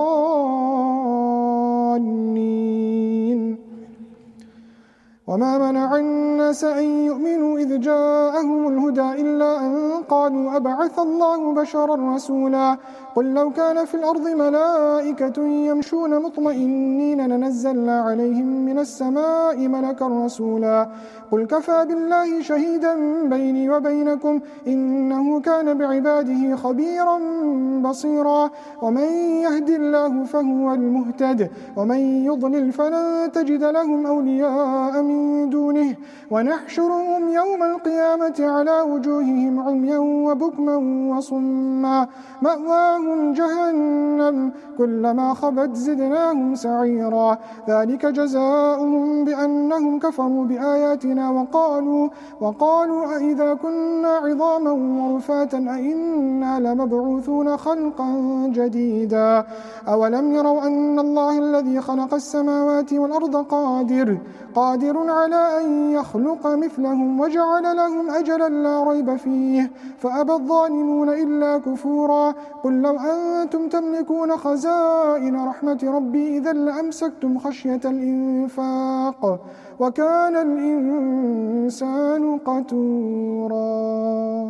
الضالين. وما منع الناس أن يؤمنوا إذ جاءهم الهدى إلا أن قالوا أبعث الله بشرا رسولا قل لو كان في الأرض ملائكة يمشون مطمئنين لنزلنا عليهم من السماء ملكا رسولا قل كفى بالله شهيدا بيني وبينكم إنه كان بعباده خبيرا بصيرا. ومن يهد الله فهو المهتد ومن يضلل فلن تجد لهم أولياء من دونه ونحشرهم يوم القيامة على وجوههم عميا وبكما وصما مأواهم جهنم كلما خبت زدناهم سعيرا ذلك جزاؤهم بأنهم كفروا بآياتنا وقالوا أئذا كنا عظاما ورفاتا أئنا لمبعوثون خلقا جديدا أولم يروا أن الله الذي خلق السماوات والأرض قادر على أن يخلق مثلهم وجعل لهم أجلا لا ريب فيه فأبى الظالمون إلا كفورا. قل لو أنتم تملكون خزائن رحمة ربي إذا لأمسكتم خشية الإنفاق وكان الإنسان قتورا.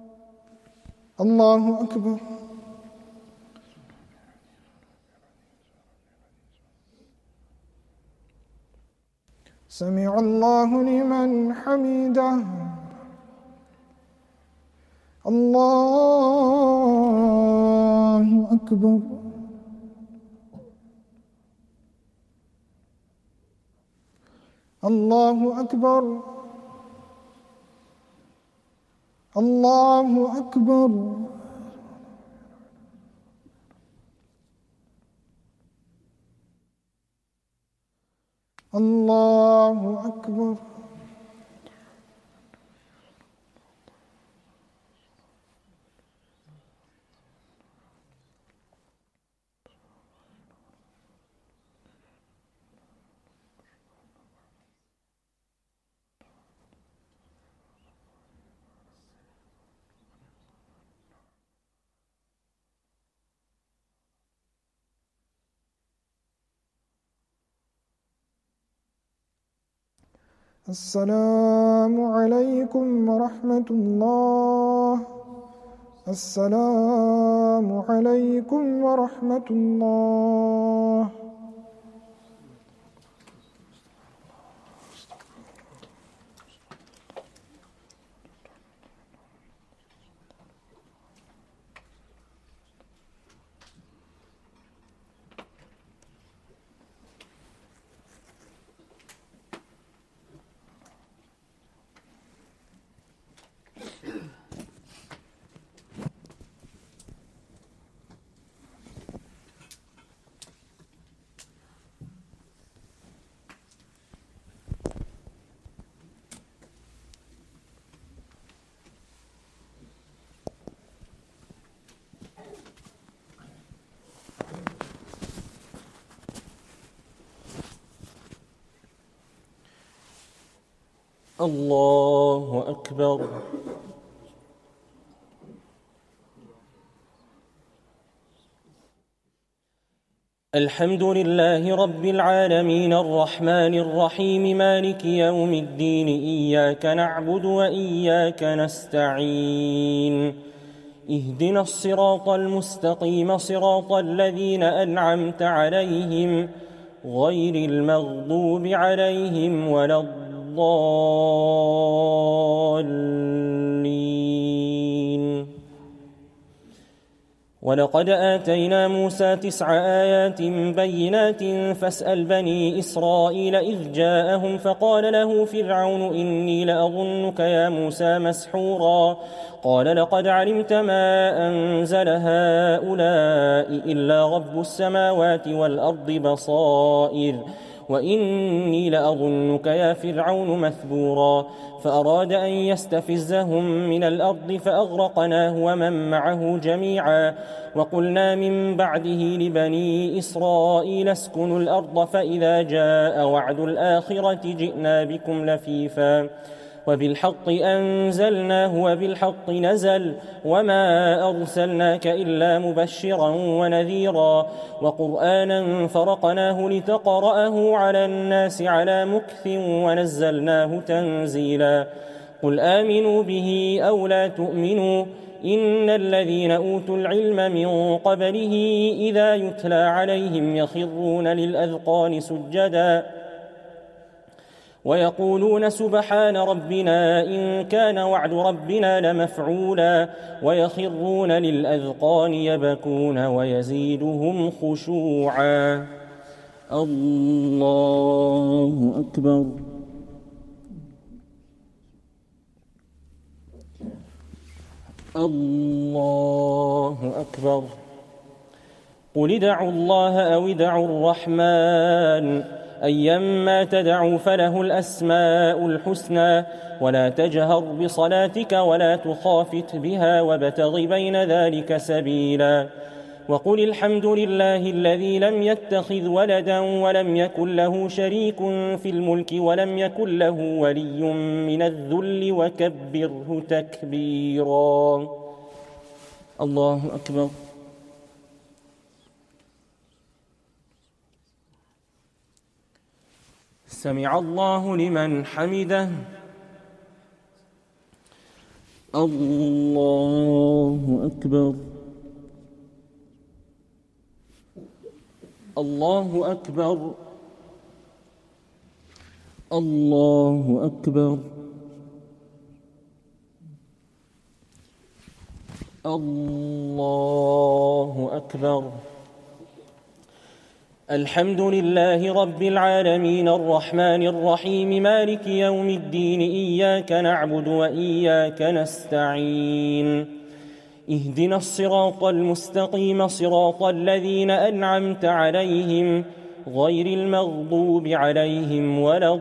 الله أكبر. سمع الله لمن حمده. الله أكبر. الله أكبر. الله أكبر. الله أكبر. السلام عليكم ورحمة الله. السلام عليكم ورحمة الله. الله أكبر. الحمد لله رب العالمين الرحمن الرحيم مالك يوم الدين إياك نعبد وإياك نستعين اهدنا الصراط المستقيم صراط الذين أنعمت عليهم غير المغضوب عليهم ولا الضالين. ولقد آتينا موسى 9 آيات بينات فاسأل بني إسرائيل إذ جاءهم فقال له فرعون إني لأظنك يا موسى مسحورا قال لقد علمت ما أنزل هؤلاء إلا رب السماوات والأرض بصائر وإني لأظنك يا فرعون مثبورا فأراد أن يستفزهم من الأرض فأغرقناه ومن معه جميعا وقلنا من بعده لبني إسرائيل اسكنوا الأرض فإذا جاء وعد الآخرة جئنا بكم لفيفا وبالحق أنزلناه وبالحق نزل وما أرسلناك إلا مبشرا ونذيرا وقرآنا فرقناه لتقرأه على الناس على مكث ونزلناه تنزيلا قل آمنوا به أو لا تؤمنوا إن الذين أوتوا العلم من قبله إذا يتلى عليهم يخرون للأذقان سجدا ويقولون سبحان ربنا إن كان وعد ربنا لمفعولا ويخرون للأذقان يبكون ويزيدهم خشوعا. الله أكبر. الله أكبر. قل ادعوا الله أو ادعوا الرحمن أيما تدعوا فله الأسماء الحسنى ولا تجهر بصلاتك ولا تخافت بها وابتغ بين ذلك سبيلا وقل الحمد لله الذي لم يتخذ ولدا ولم يكن له شريك في الملك ولم يكن له ولي من الذل وكبره تكبيرا. الله أكبر. سمع الله لمن حمده. الله أكبر. الله أكبر. الله أكبر. الله أكبر. الحمد لله رب العالمين الرحمن الرحيم مالك يوم الدين إياك نعبد وإياك نستعين اهدنا الصراط المستقيم صراط الذين أنعمت عليهم غير المغضوب عليهم ولا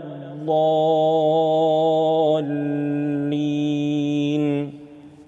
الضالين.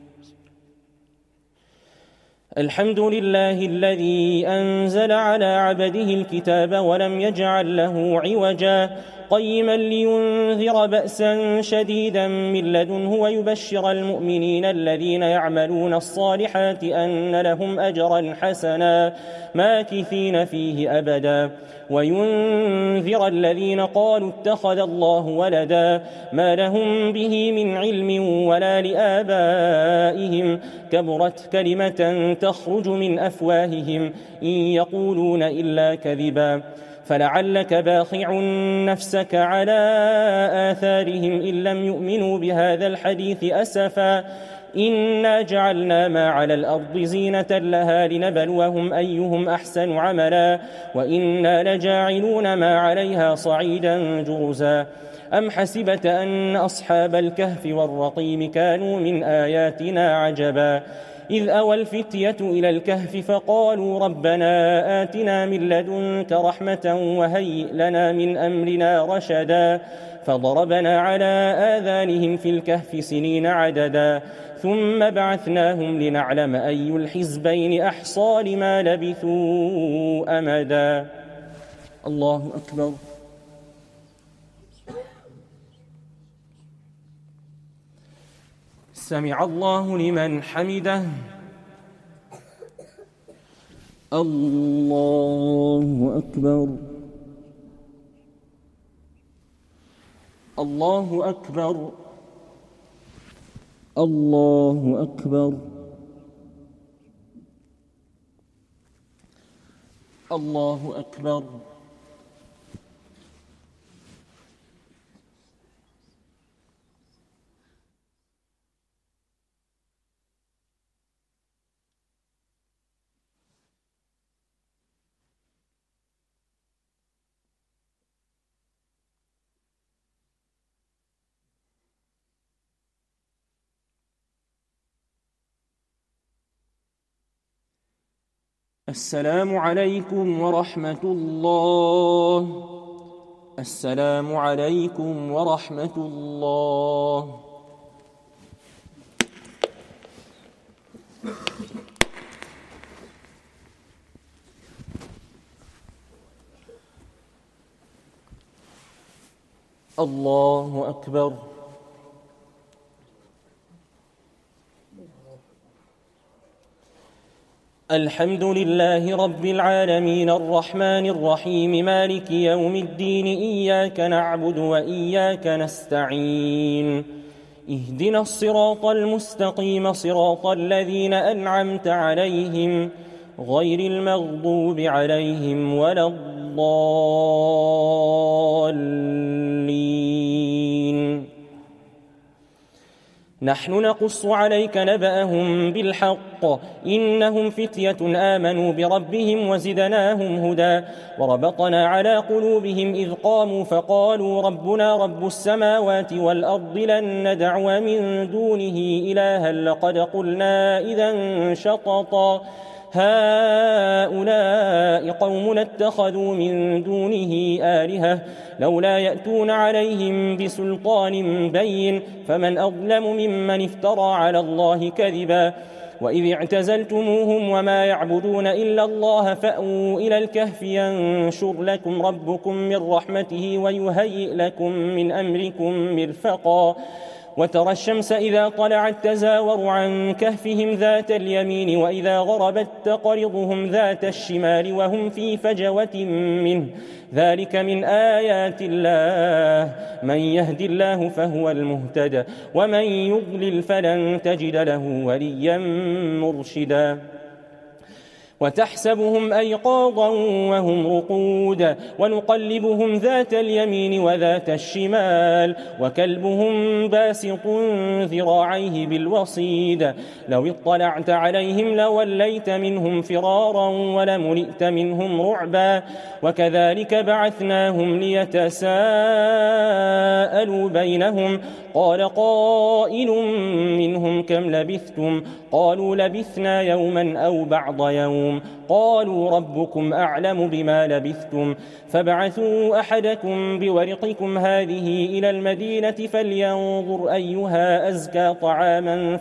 الحمد لله الذي أنزل على عبده الكتاب ولم يجعل له عوجا قيما لينذر بأسا شديدا من لدنه ويبشر المؤمنين الذين يعملون الصالحات أن لهم أجرا حسنا ماكثين فيه أبدا وينذر الذين قالوا اتخذ الله ولدا ما لهم به من علم ولا لآبائهم كبرت كلمة تخرج من أفواههم إن يقولون إلا كذبا فلعلك باخع نفسك على آثارهم إن لم يؤمنوا بهذا الحديث أسفا إنا جعلنا ما على الأرض زينة لها لنبلوهم أيهم أحسن عملا وإنا لجاعلون ما عليها صعيدا جرزا أم حسبت أن أصحاب الكهف والرقيم كانوا من آياتنا عجبا إذ أوى الفتية إلى الكهف فقالوا ربنا آتنا من لدنك رحمة وهيئ لنا من أمرنا رشدا فضربنا على آذانهم في الكهف سنين عددا ثم بعثناهم لنعلم أي الحزبين أحصى لما لبثوا أمدا. الله أكبر. سمع الله لمن حمده. الله أكبر. الله أكبر. الله أكبر. الله أكبر. السلام عليكم ورحمة الله. السلام عليكم ورحمة الله. الله أكبر. الحمد لله رب العالمين الرحمن الرحيم مالك يوم الدين إياك نعبد وإياك نستعين اهدنا الصراط المستقيم صراط الذين أنعمت عليهم غير المغضوب عليهم ولا الضالين. نحن نقص عليك نبأهم بالحق إنهم فتية آمنوا بربهم وزدناهم هدى وربطنا على قلوبهم إذ قاموا فقالوا ربنا رب السماوات والأرض لن ندعو من دونه إلها لقد قلنا إذا شططا هؤلاء قومنا اتخذوا من دونه آلهة لولا يأتون عليهم بسلطان بين فمن أظلم ممن افترى على الله كذبا وإذ اعتزلتموهم وما يعبدون إلا الله فأووا إلى الكهف ينشر لكم ربكم من رحمته ويهيئ لكم من أمركم مرفقا وترى الشمس إذا طلعت تزاور عن كهفهم ذات اليمين وإذا غربت تقرضهم ذات الشمال وهم في فجوة منه ذلك من آيات الله من يهد الله فهو المهتد ومن يضلل فلن تجد له وليا مرشدا وتحسبهم أيقاظا وهم رقود ونقلبهم ذات اليمين وذات الشمال وكلبهم باسط ذراعيه بالوصيد لو اطلعت عليهم لوليت منهم فرارا ولملئت منهم رعبا وكذلك بعثناهم ليتساءلوا بينهم قال قائل منهم كم لبثتم قالوا لبثنا يوما أو بعض يوم قالوا ربكم أعلم بما لبثتم فابعثوا أحدكم بورقكم هذه إلى المدينة فلينظر أيها أزكى طعاما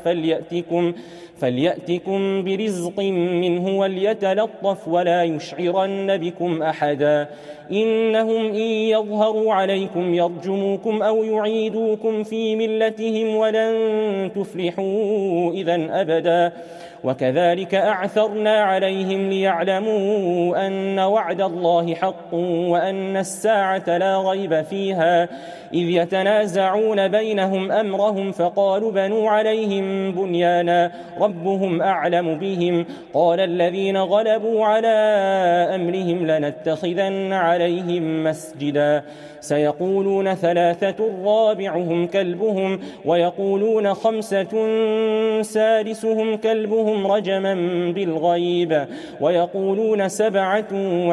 فليأتكم برزق منه وليتلطف ولا يشعرن بكم أحدا إنهم إن يظهروا عليكم يرجموكم أو يعيدوكم في ملتهم ولن تفلحوا إذن أبدا وكذلك أعثرنا عليهم ليعلموا أن وعد الله حق وأن الساعة لا ريب فيها إذ يتنازعون بينهم أمرهم فقالوا بنوا عليهم بنيانا ربهم أعلم بهم قال الذين غلبوا على أمرهم لنتخذن عليهم مسجدا سيقولون 3 رابعهم كلبهم ويقولون 5 سادسهم كلبهم رجما بالغيب ويقولون 7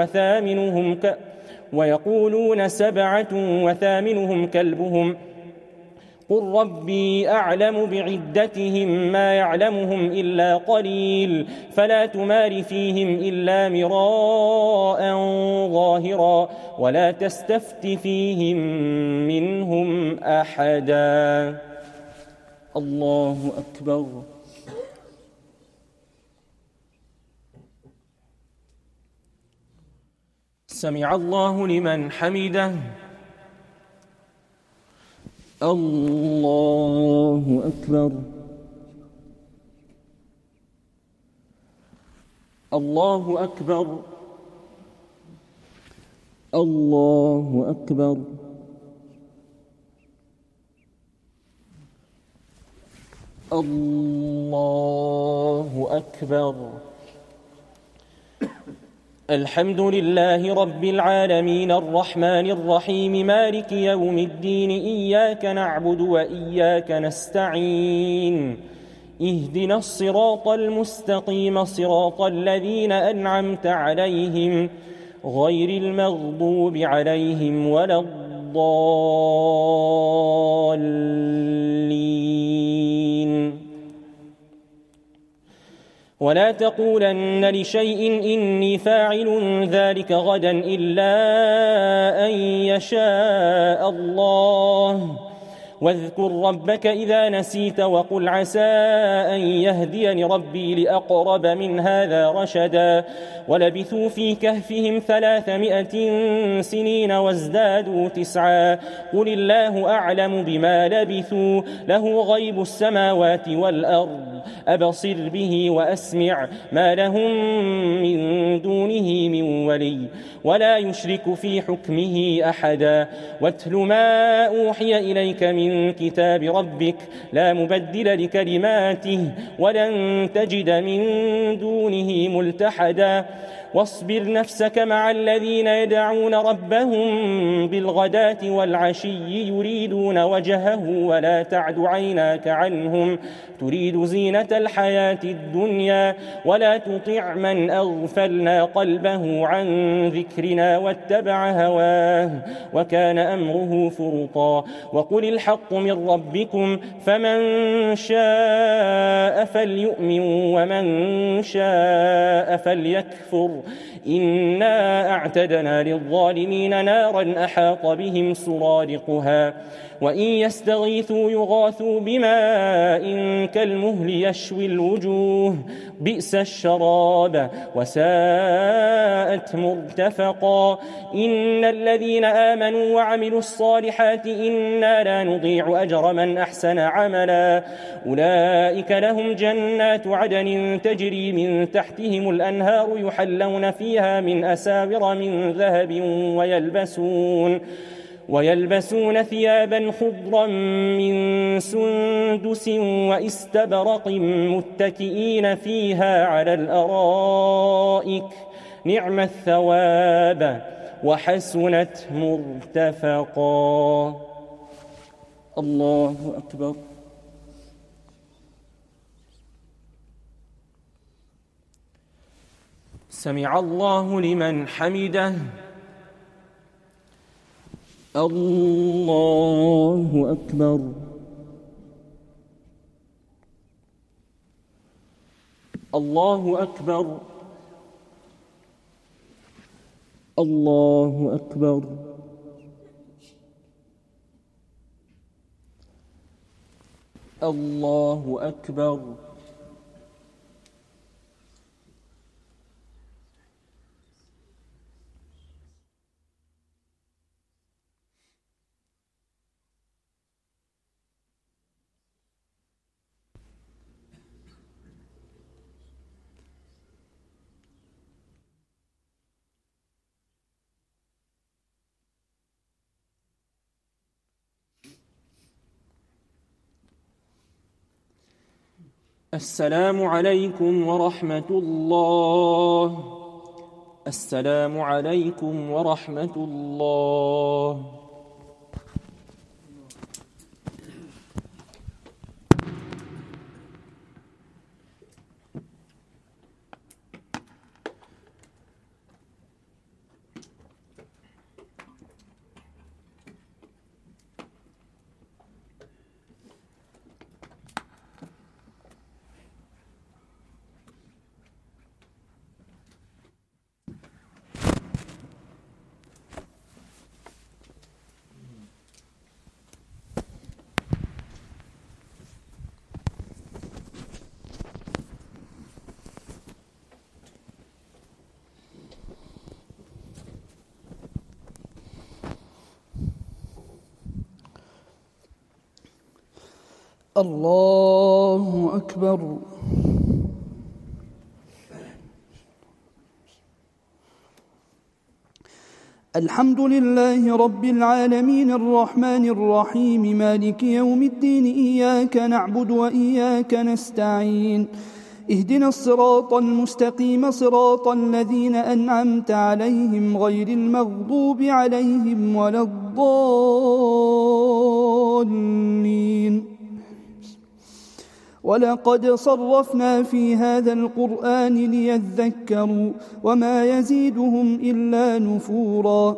وثامنهم كلبهم قل ربي أعلم بعدتهم ما يعلمهم إلا قليل فلا تمار فيهم إلا مراء ظاهرا ولا تستفت فيهم منهم أحدا الله أكبر سمع الله لمن حمده الله أكبر الله أكبر الله أكبر الله أكبر الحمد لله رب العالمين الرحمن الرحيم مالك يوم الدين إياك نعبد وإياك نستعين اهدنا الصراط المستقيم صراط الذين أنعمت عليهم غير المغضوب عليهم ولا الضالين ولا تقولن لشيء إني فاعل ذلك غدا إلا أن يشاء الله واذكر ربك إذا نسيت وقل عسى أن يهديني ربي لأقرب من هذا رشدا ولبثوا في كهفهم 300 سنين وازدادوا 9 قل الله أعلم بما لبثوا له غيب السماوات والأرض أبصر به وأسمع ما لهم من دونه من ولي ولا يشرك في حكمه أحدا واتل ما أوحي إليك من كتاب ربك لا مبدل لكلماته ولن تجد من دونه ملتحدا واصبر نفسك مع الذين يدعون ربهم بالغداة والعشي يريدون وجهه ولا تعد عيناك عنهم تريد زينة الحياة الدنيا ولا تطع من أغفلنا قلبه عن ذكرنا واتبع هواه وكان أمره فرطا وقل الحق من ربكم فمن شاء فليؤمن ومن شاء فليكفر إنا أعتدنا للظالمين نارا أحاط بهم سرادقها وإن يستغيثوا يغاثوا بماء كالمهل يشوي الوجوه بئس الشراب وساءت مرتفقا إن الذين آمنوا وعملوا الصالحات إنا لا نضيع أجر من أحسن عملا أولئك لهم جنات عدن تجري من تحتهم الأنهار يحلون فيها من أساور من ذهب ويلبسون ثيابا خضرا من سندس واستبرق متكئين فيها على الأرائك نعم الثواب وحسنت مرتفقا. الله أكبر. سمع الله لمن حمده. الله أكبر. الله أكبر. الله أكبر. الله أكبر. السلام عليكم ورحمة الله. السلام عليكم ورحمة الله. الله أكبر. الحمد لله رب العالمين الرحمن الرحيم مالك يوم الدين إياك نعبد وإياك نستعين اهدنا الصراط المستقيم صراط الذين أنعمت عليهم غير المغضوب عليهم ولا الضالين. ولقد صرفنا في هذا القرآن ليذكروا وما يزيدهم إلا نفورا.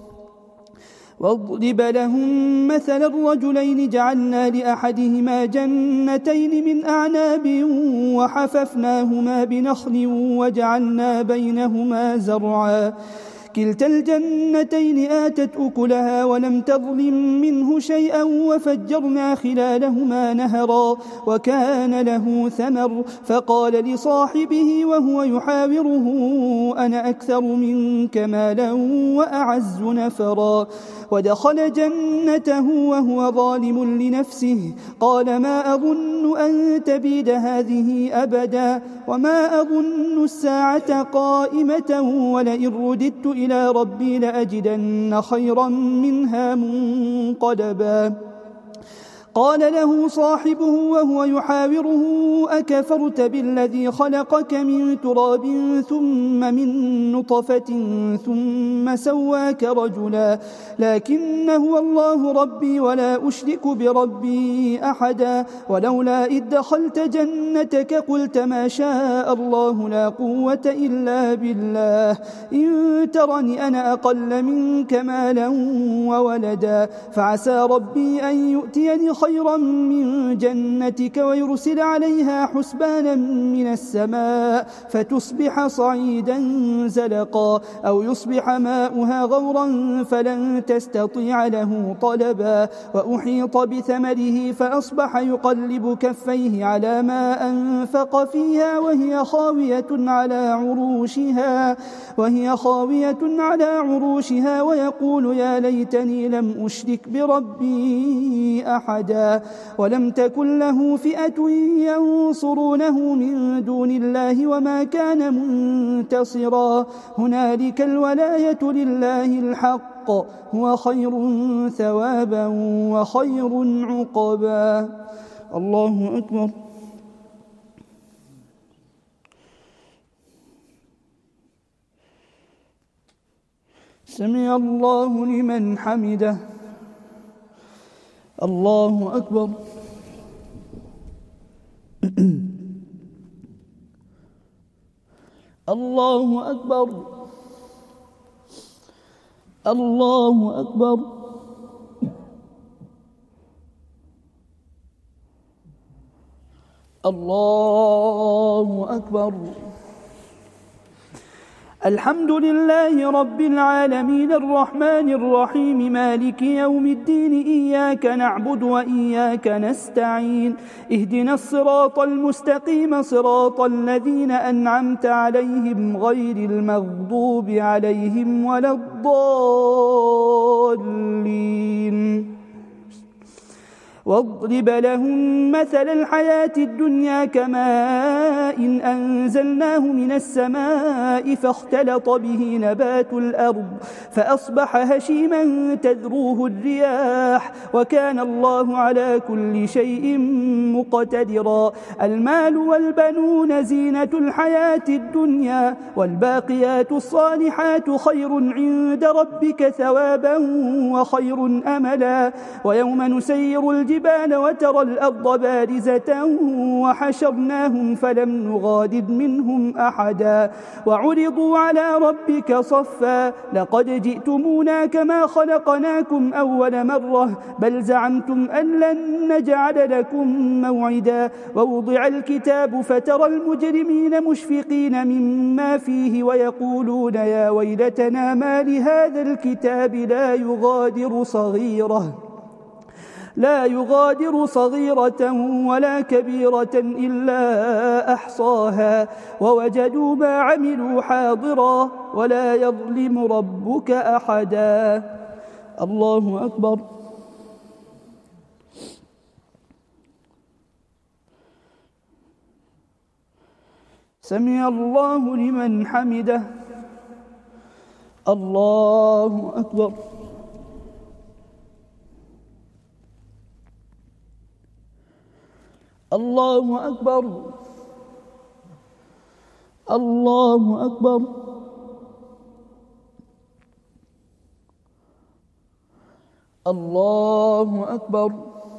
واضرب لهم مثل الرجلين جعلنا لأحدهما جنتين من أعناب وحففناهما بنخل وجعلنا بينهما زرعا كلتا الجنتين آتت أكلها ولم تظلم منه شيئا وفجرنا خلالهما نهرا وكان له ثمر فقال لصاحبه وهو يحاوره أنا أكثر منك مالا وأعز نفرا ودخل جنته وهو ظالم لنفسه قال ما أظن أن تبيد هذه أبدا وما أظن الساعة قائمة ولئن رددت إلى ربي لأجدن خيرا منها منقلبا. قال له صاحبه وهو يحاوره أكفرت بالذي خلقك من تراب ثم من نطفة ثم سواك رجلا لكن هو الله ربي ولا أشرك بربي أحدا ولولا إذ دخلت جنتك قلت ما شاء الله لا قوة إلا بالله إن ترني أنا أقل منك مالا وولدا فعسى ربي أن يؤتيني خيرا من جنتك ويرسل عليها حسبانا من السماء فتصبح صعيدا زلقا أو يصبح ماؤها غورا فلن تستطيع له طلبا وأحيط بثمره فأصبح يقلب كفيه على ما أنفق فيها وهي خاوية على عروشها ويقول يا ليتني لم أشرك بربي أحدا ولم تكن له فئة ينصرونه من دون الله وما كان منتصرا هنالك الولاية لله الحق هو خير ثوابا وخير عقبا. الله أكبر. سمع الله لمن حمده. الله أكبر. الله أكبر. الله أكبر. الله أكبر. الحمد لله رب العالمين الرحمن الرحيم مالك يوم الدين إياك نعبد وإياك نستعين اهدنا الصراط المستقيم صراط الذين أنعمت عليهم غير المغضوب عليهم ولا الضالين. واضرب لهم مثل الحياة الدنيا كماء أنزلناه من السماء فاختلط به نبات الأرض فأصبح هشيما تذروه الرياح وكان الله على كل شيء مقتدرا. المال والبنون زينة الحياة الدنيا والباقيات الصالحات خير عند ربك ثوابا وخير أملا. ويوم نسير الجبال وترى الأرض بارزة وحشرناهم فلم نغادر منهم أحدا وعرضوا على ربك صفا لقد جئتمونا كما خلقناكم أول مرة بل زعمتم أن لن نجعل لكم موعدا. ووضع الكتاب فترى المجرمين مشفقين مما فيه ويقولون يا ويلتنا ما لهذا الكتاب لا يغادر صغيرة ولا كبيرة إلا أحصاها ووجدوا ما عملوا حاضرا ولا يظلم ربك أحدا. الله أكبر. سمع الله لمن حمده. الله أكبر. الله أكبر. الله أكبر. الله أكبر.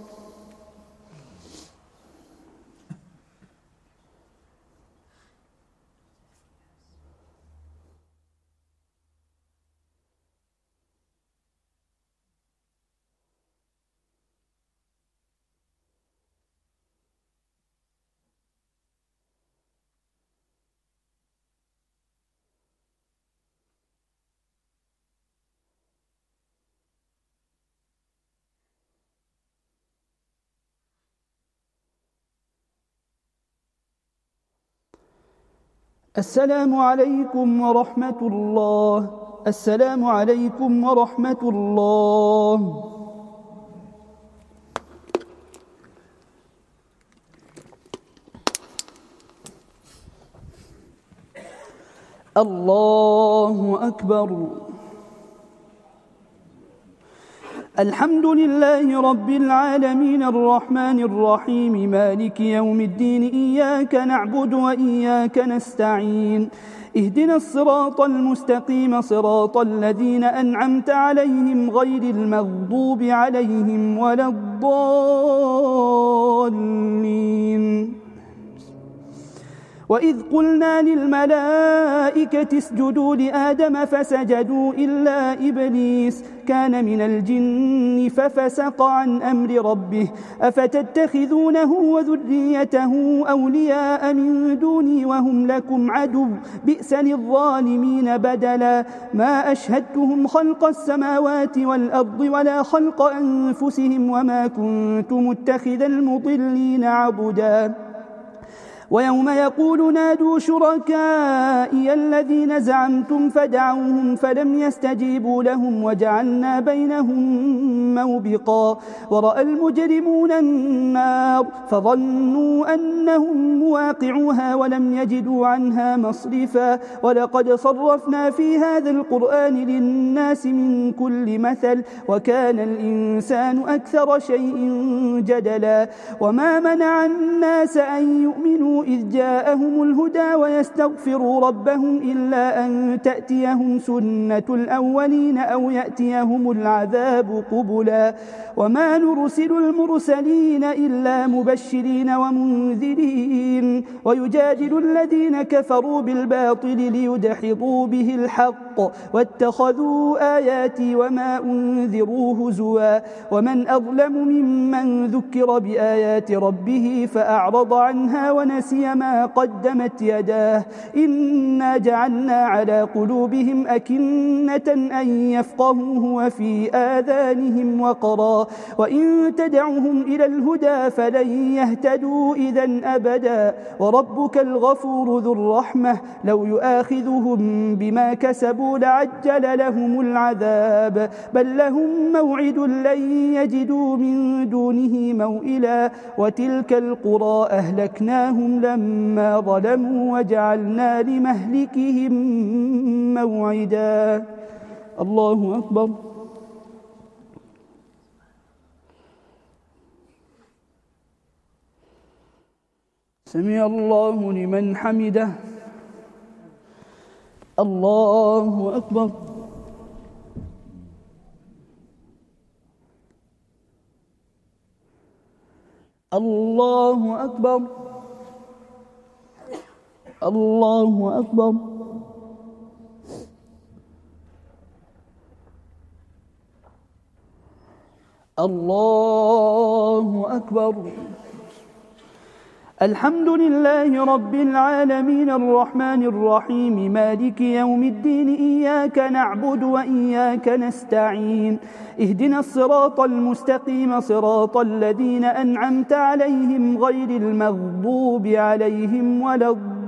السلام عليكم ورحمة الله. السلام عليكم ورحمة الله. الله أكبر. الحمد لله رب العالمين الرحمن الرحيم مالك يوم الدين إياك نعبد وإياك نستعين اهدنا الصراط المستقيم صراط الذين أنعمت عليهم غير المغضوب عليهم ولا الضالين. وإذ قلنا للملائكة اسجدوا لآدم فسجدوا إلا إبليس كان من الجن ففسق عن أمر ربه أفتتخذونه وذريته أولياء من دوني وهم لكم عدو بئس للظالمين بدلا ما أشهدتهم خلق السماوات والأرض ولا خلق أنفسهم وما كنت متخذ المضلين عضدا ويوم يقول نادوا شركائي الذين زعمتم فدعوهم فلم يستجيبوا لهم وجعلنا بينهم موبقا ورأى المجرمون النار فظنوا أنهم مواقعوها ولم يجدوا عنها مصرفا ولقد صرفنا في هذا القرآن للناس من كل مثل وكان الإنسان أكثر شيء جدلا وما منع الناس أن يؤمنوا إذ جاءهم الهدى ويستغفروا ربهم إلا أن تأتيهم سنة الأولين أو يأتيهم العذاب قبلا وما نرسل المرسلين إلا مبشرين ومنذرين ويجادل الذين كفروا بالباطل ليدحضوا به الحق واتخذوا آياتي وما أنذروا هزوا ومن أظلم ممن ذكر بآيات ربه فأعرض عنها ونسي ما قدمت يداه إنا جعلنا على قلوبهم أكنة أن يفقهوه وفي آذانهم وقرا وإن تدعهم إلى الهدى فلن يهتدوا إذا أبدا وربك الغفور ذو الرحمة لو يؤاخذهم بما كسبوا لعجل لهم العذاب بل لهم موعد لن يجدوا من دونه موئلا وتلك القرى أهلكناهم لما ظلموا وجعلنا لمهلكهم موعدا الله أكبر سمع الله لمن حمده الله أكبر الله أكبر الله أكبر الله أكبر الحمد لله رب العالمين الرحمن الرحيم مالك يوم الدين إياك نعبد وإياك نستعين اهدنا الصراط المستقيم صراط الذين أنعمت عليهم غير المغضوب عليهم ولا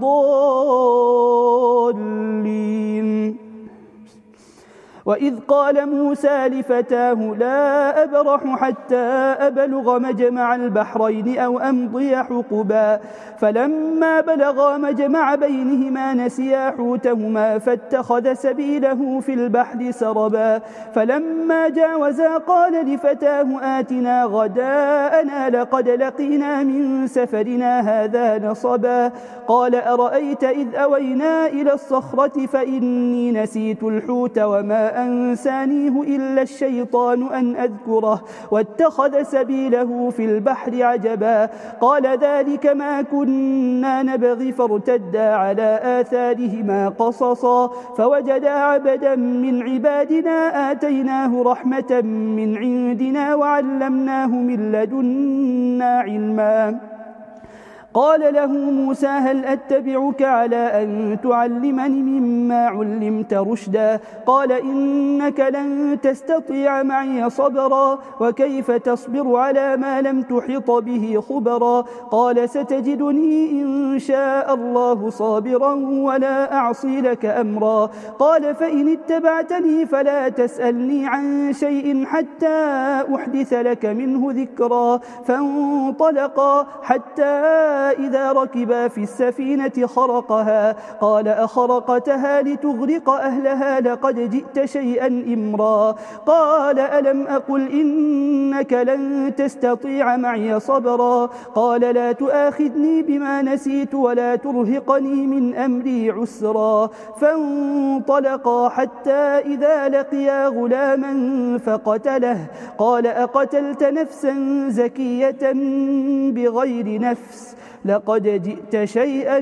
الضالين وإذ قال موسى لفتاه لا أبرح حتى أبلغ مجمع البحرين أو أمضي حقبا فلما بلغا مجمع بينهما نسيا حوتهما فاتخذ سبيله في البحر سربا فلما جاوزا قال لفتاه آتنا غداءنا لقد لقينا من سفرنا هذا نصبا قال أرأيت إذ أوينا إلى الصخرة فإني نسيت الحوت وما أنسانيه إلا الشيطان أن أذكره واتخذ سبيله في البحر عجبا قال ذلك ما كنا نبغي فارتدا على آثارهما قصصا فوجدا عبدا من عبادنا آتيناه رحمة من عندنا وعلمناه من لدنا علما قال له موسى هل أتبعك على أن تعلمني مما علمت رشدا قال إنك لن تستطيع معي صبرا وكيف تصبر على ما لم تحط به خبرا قال ستجدني إن شاء الله صابرا ولا أعصي لك أمرا قال فإن اتبعتني فلا تسألني عن شيء حتى أحدث لك منه ذكرا فانطلقا حتى إذا ركبا في السفينة خرقها قال أخرقتها لتغرق أهلها لقد جئت شيئا إمرا قال ألم أقل إنك لن تستطيع معي صبرا قال لا تؤاخذني بما نسيت ولا ترهقني من أمري عسرا فانطلقا حتى إذا لقيا غلاما فقتله قال أقتلت نفسا زكية بغير نفس لقد جئت شيئا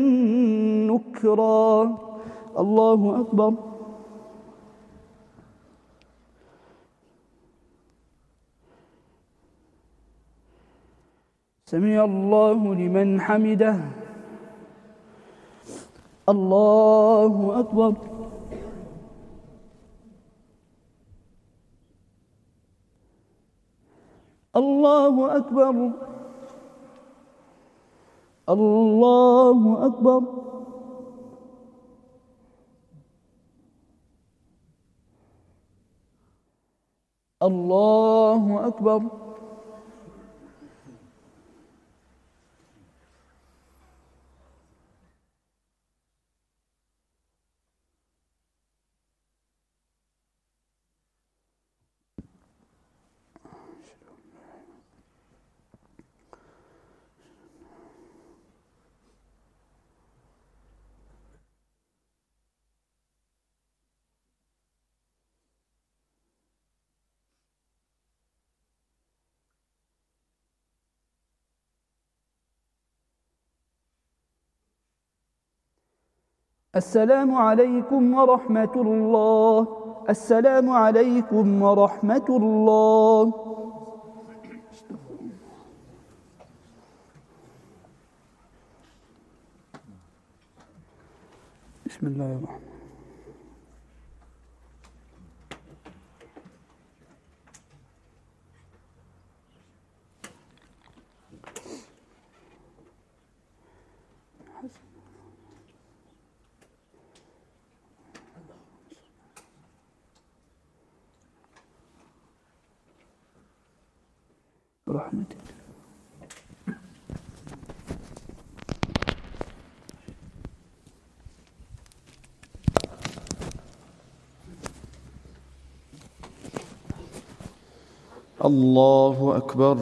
نكرا. الله أكبر. سمع الله لمن حمده. الله أكبر. الله أكبر. الله أكبر. الله أكبر. السلام عليكم ورحمة الله. السلام عليكم ورحمة الله. بسم الله الرحمن رحمتك. الله أكبر.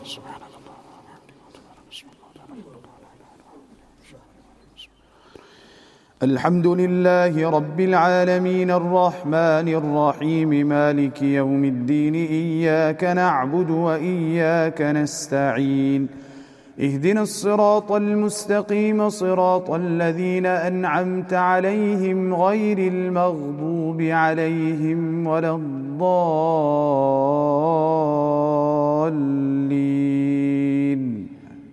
الحمد لله رب العالمين الرحمن الرحيم مالك يوم الدين إياك نعبد وإياك نستعين اهدنا الصراط المستقيم صراط الذين أنعمت عليهم غير المغضوب عليهم ولا الضالين.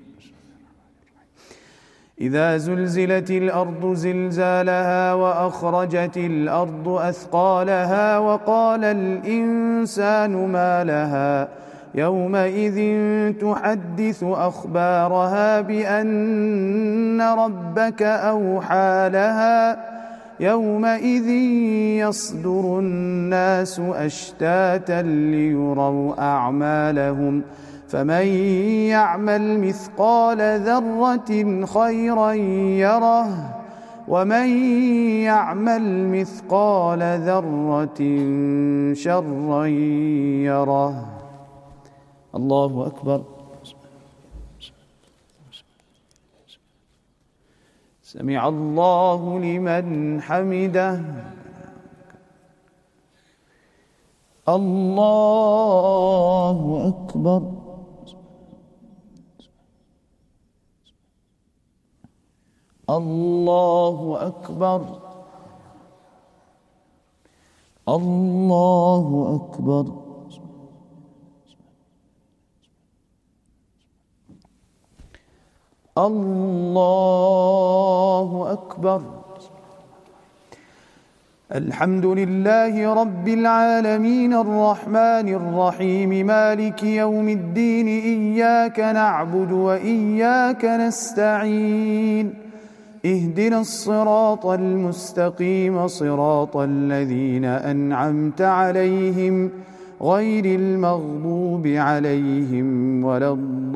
إذا زلزلت الأرض زلزالها وأخرجت الأرض أثقالها وقال الإنسان ما لها يومئذ تحدث أخبارها بأن ربك أوحى لها يومئذ يصدر الناس أشتاتا ليروا أعمالهم فمن يعمل مثقال ذرة خيرا يره ومن يعمل مثقال ذرة شرا يره. الله أكبر. سمع الله لمن حمده. الله أكبر. الله أكبر. الله أكبر. الله أكبر. الحمد لله رب العالمين الرحمن الرحيم مالك يوم الدين إياك نعبد وإياك نستعين اهدنا الصراط المستقيم صراط الذين أنعمت عليهم غير المغضوب عليهم ولا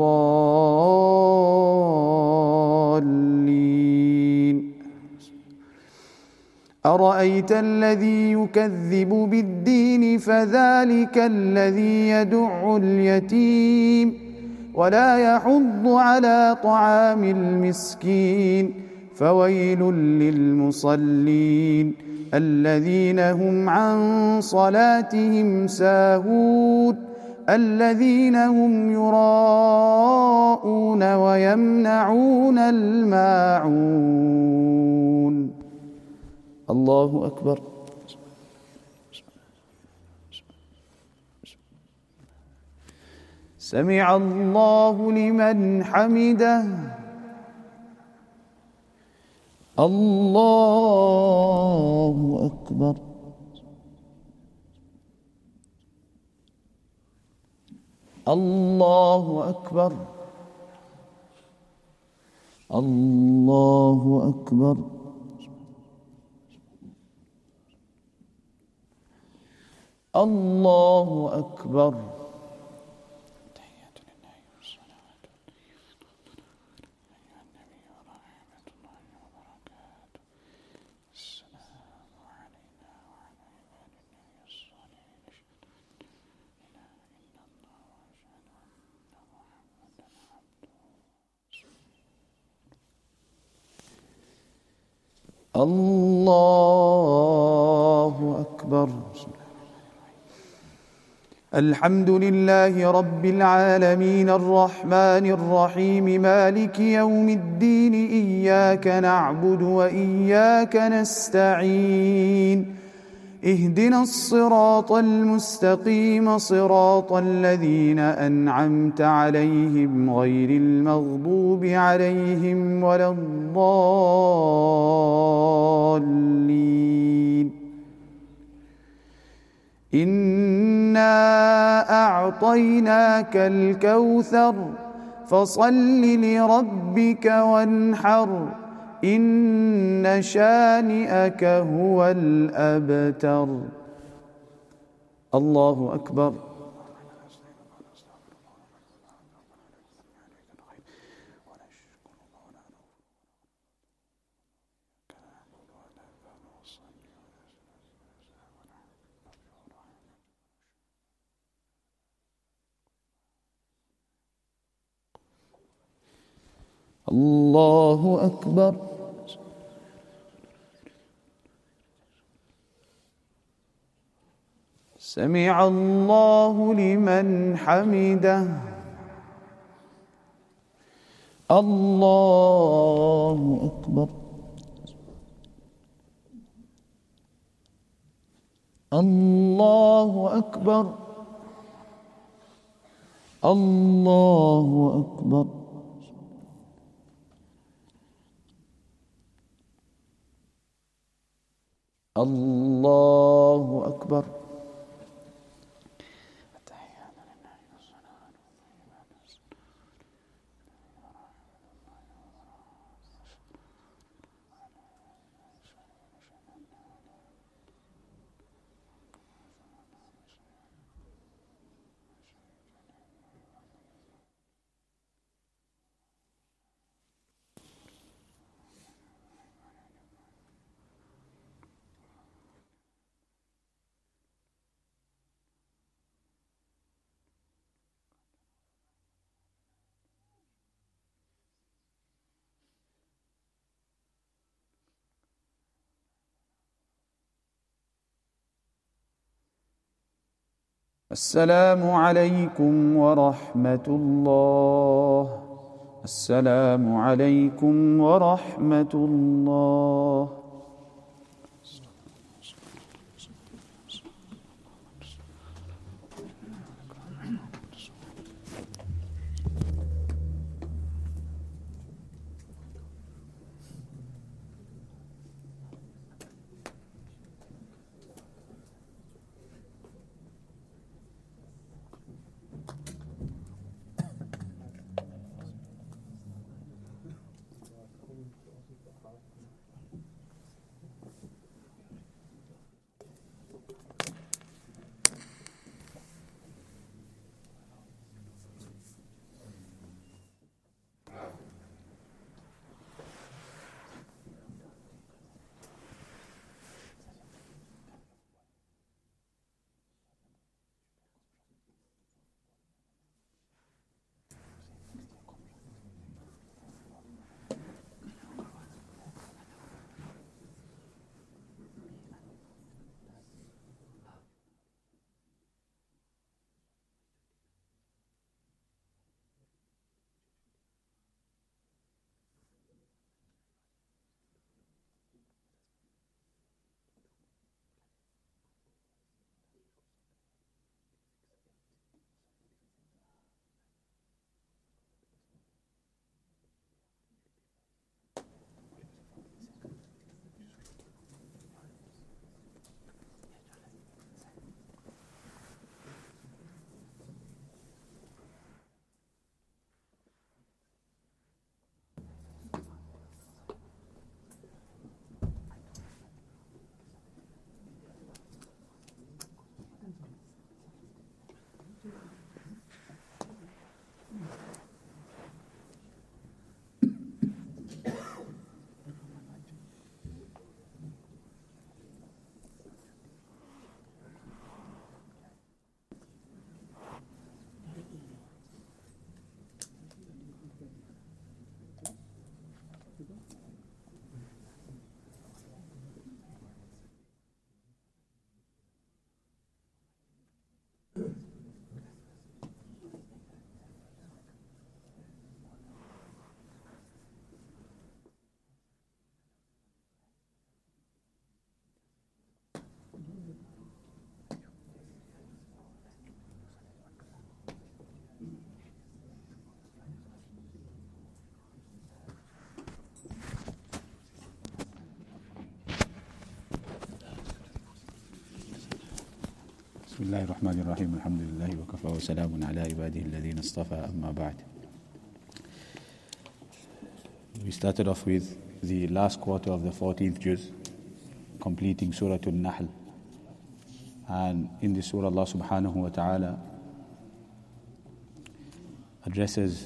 الضالين. أرأيت الذي يكذب بالدين فذلك الذي يدع اليتيم ولا يحض على طعام المسكين فويل للمصلين الذين هم عن صلاتهم ساهون الذين هم يراءون ويمنعون الماعون. الله أكبر. سمع الله لمن حمده. الله أكبر. الله أكبر. الله أكبر. الله أكبر. الله أكبر. الحمد لله رب العالمين الرحمن الرحيم مالك يوم الدين إياك نعبد وإياك نستعين اهدنا الصراط المستقيم صراط الذين أنعمت عليهم غير المغضوب عليهم ولا الضالين. إنا أعطيناك الكوثر فصل لربك وانحر إن شانئك هو الأبتر. الله أكبر. الله أكبر. سمع الله لمن حمده. الله أكبر. الله أكبر. الله أكبر. الله أكبر. السلام عليكم ورحمة الله. السلام عليكم ورحمة الله. بسم الله الرحمن الرحيم الحمد لله وكفى وسلام على عباده الذين اصطفى أما بعد. We started off with the last quarter of the 14th juz, completing Surah An-Nahl. And in this surah Allah subhanahu wa ta'ala addresses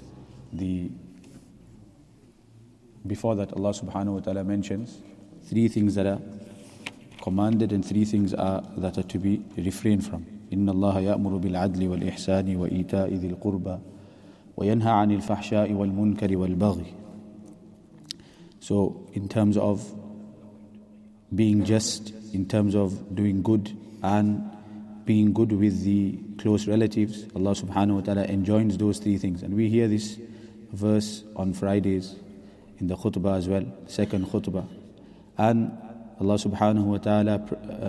before that Allah subhanahu wa ta'ala mentions 3 things that are commanded and 3 things that are to be refrained from. إن الله يأمر بالعدل والإحسان وإيتاء ذي القربى وينهى عن الفحشاء والمنكر والبغي. So in terms of being just, in terms of doing good and being good with the close relatives, Allah subhanahu wa ta'ala enjoins those 3 things. And we hear this verse on Fridays in the khutbah as well, second khutbah. And Allah subhanahu wa ta'ala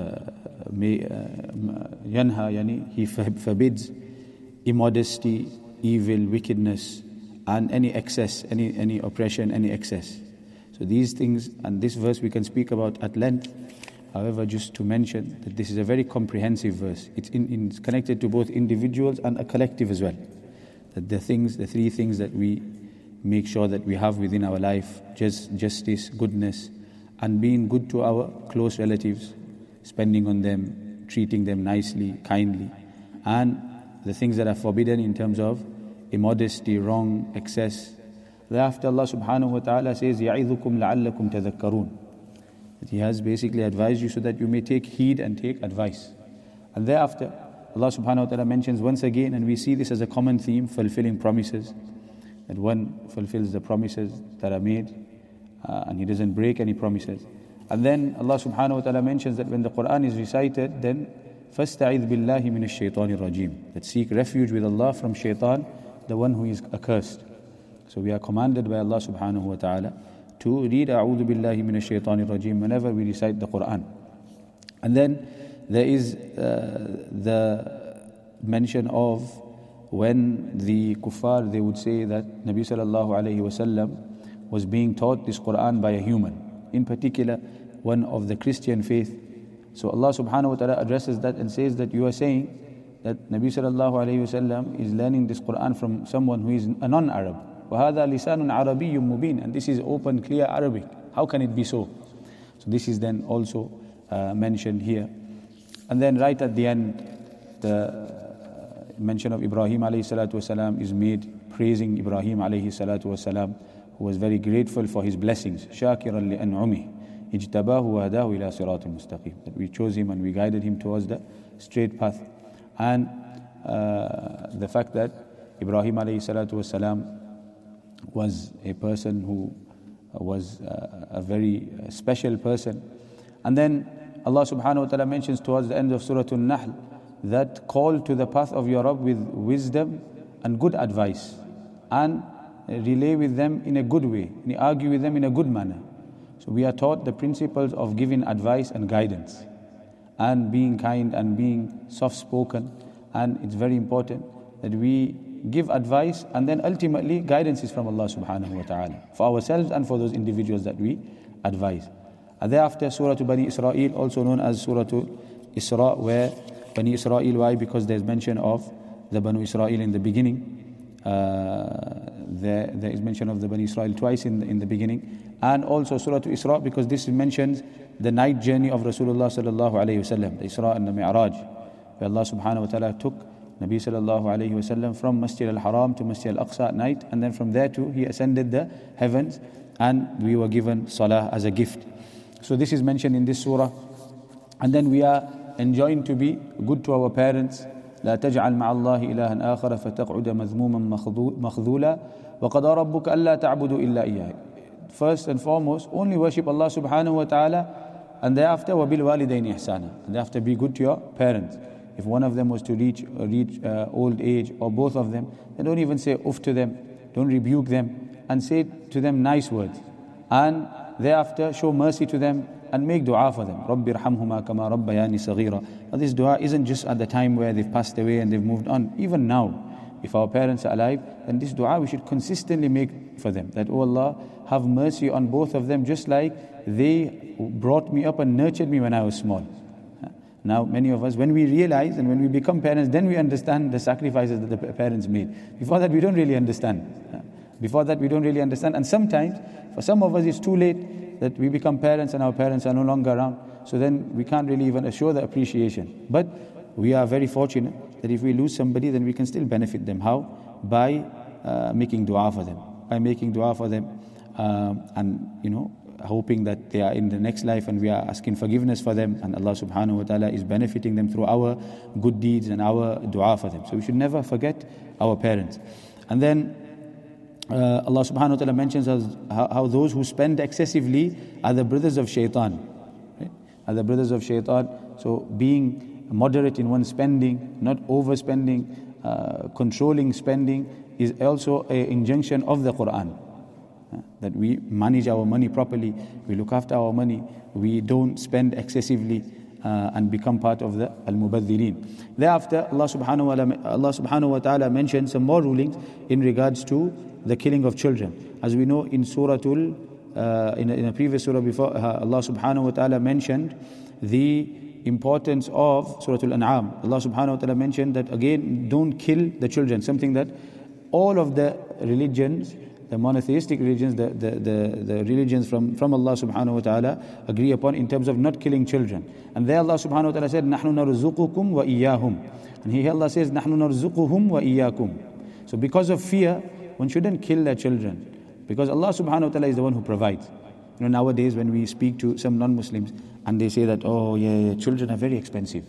yanha, He forbids immodesty, evil, wickedness, and any excess, any oppression, any excess. So these things, and this verse we can speak about at length. However, just to mention that this is a very comprehensive verse. It's connected to both individuals and a collective as well. That the 3 things that we make sure that we have within our life, justice, goodness, and being good to our close relatives, spending on them, treating them nicely, kindly, and the things that are forbidden in terms of immodesty, wrong, excess. Thereafter Allah subhanahu wa ta'ala says, يَعِذُكُمْ لَعَلَّكُمْ تَذَكَّرُونَ. That He has basically advised you so that you may take heed and take advice. And thereafter Allah subhanahu wa ta'ala mentions once again, and we see this as a common theme, fulfilling promises. That one fulfills the promises that are made, and he doesn't break any promises. And then Allah subhanahu wa ta'ala mentions that when the Quran is recited, then فَاسْتَعِذْ بِاللَّهِ مِنَ الشَّيْطَانِ الرَّجِيمِ. That seek refuge with Allah from shaitan, the one who is accursed. So we are commanded by Allah subhanahu wa ta'ala to read أعوذ بالله من الشيطان الرجيم whenever we recite the Quran. And then there is the mention of when the kuffar, they would say that Nabi sallallahu alayhi wa sallam was being taught this Quran by a human, in particular one of the Christian faith. So Allah subhanahu wa ta'ala addresses that and says that you are saying that Nabi sallallahu alayhi wa sallam is learning this Quran from someone who is a non-Arab. وَهَذَا لِسَانٌ عَرَبِيٌّ مُبِينٌ. And this is open, clear Arabic. How can it be so? So this is then also mentioned here. And then right at the end, the mention of Ibrahim alayhi salatu wasalam is made, praising Ibrahim alayhi salatu wasalam, who was very grateful for his blessings. شَاكِرًا لِأَنْعُمِهِ اجْتَبَاهُ وَهَدَاهُ إِلَى صِرَاطٍ مُسْتَقِيمٍ. That we chose him and we guided him towards the straight path. And the fact that Ibrahim alayhi salatu wasalam was a person who was a very special person. And then Allah subhanahu wa ta'ala mentions towards the end of Surah An-Nahl that call to the path of your Rabb with wisdom and good advice, and relay with them in a good way, and argue with them in a good manner. So we are taught the principles of giving advice and guidance, and being kind and being soft-spoken. And it's very important that we give advice, and then ultimately guidance is from Allah subhanahu wa ta'ala, for ourselves and for those individuals that we advise. And thereafter Surah Bani Israel, also known as Surah Isra, where Bani Israel, why? Because there's mention of the Bani Israel in the beginning. There is mention of the Bani Israel twice in the beginning. And also Surah Isra, because this mentions the night journey of Rasulullah sallallahu alayhi wa sallam, the Isra and the Mi'raj, where Allah subhanahu wa ta'ala took Nabi sallallahu alayhi wa sallam from Masjid al-Haram to Masjid al-Aqsa at night, and then from there too he ascended the heavens, and we were given salah as a gift. So this is mentioned in this surah. And then we are enjoined to be good to our parents. لا تجعل مع الله إلها آخر فتقعد مذموما مخذولا وقضى ربك ألا تعبدوا إلا إياه. First and foremost, only worship Allah subhanahu wa ta'ala, and thereafter وَبِالْوَالِدَيْنِ إِحْسَانًا. And thereafter be good to your parents. If one of them was to reach old age, or both of them, then don't even say uff to them, don't rebuke them, and say to them nice words. And thereafter show mercy to them and make dua for them. رَبِّ ارْحَمْهُمَا كَمَا رَبَّيَانِ صَغِيرًا. But this dua isn't just at the time where they've passed away and they've moved on. Even now, if our parents are alive, then this dua we should consistently make for them. That, oh Allah, have mercy on both of them, just like they brought me up and nurtured me when I was small. Now, many of us, when we realize and when we become parents, then we understand the sacrifices that the parents made. Before that, we don't really understand. Before that, we don't really understand. And sometimes, for some of us, it's too late that we become parents and our parents are no longer around. So then we can't really even show the appreciation. But we are very fortunate that if we lose somebody, then we can still benefit them. How? By making dua for them. By making dua for them and, hoping that they are in the next life, and we are asking forgiveness for them, and Allah subhanahu wa ta'ala is benefiting them through our good deeds and our dua for them. So we should never forget our parents. And then Allah subhanahu wa ta'ala mentions how those who spend excessively are the brothers of shaitan. Right? Are the brothers of shaitan. So being moderate in one's spending, not overspending, controlling spending is also an injunction of the Quran. That we manage our money properly, we look after our money, we don't spend excessively and become part of the al-mubadhirin. Thereafter, Allah subhanahu wa ta'ala mentioned some more rulings in regards to the killing of children. As we know in in a previous surah before, Allah subhanahu wa ta'ala mentioned the importance of Surah Al-An'am. Allah subhanahu wa ta'ala mentioned that again, don't kill the children, something that all of the religions, the monotheistic religions, the religions from Allah subhanahu wa ta'ala agree upon in terms of not killing children. And there Allah subhanahu wa ta'ala said, نَحْنُ نَرْزُقُكُمْ وَإِيَّاهُمْ. And here Allah says, نَحْنُ نَرْزُقُهُمْ وَإِيَّاكُمْ. So because of fear, one shouldn't kill their children, because Allah subhanahu wa ta'ala is the one who provides. Nowadays when we speak to some non-Muslims and they say that, oh yeah, children are very expensive.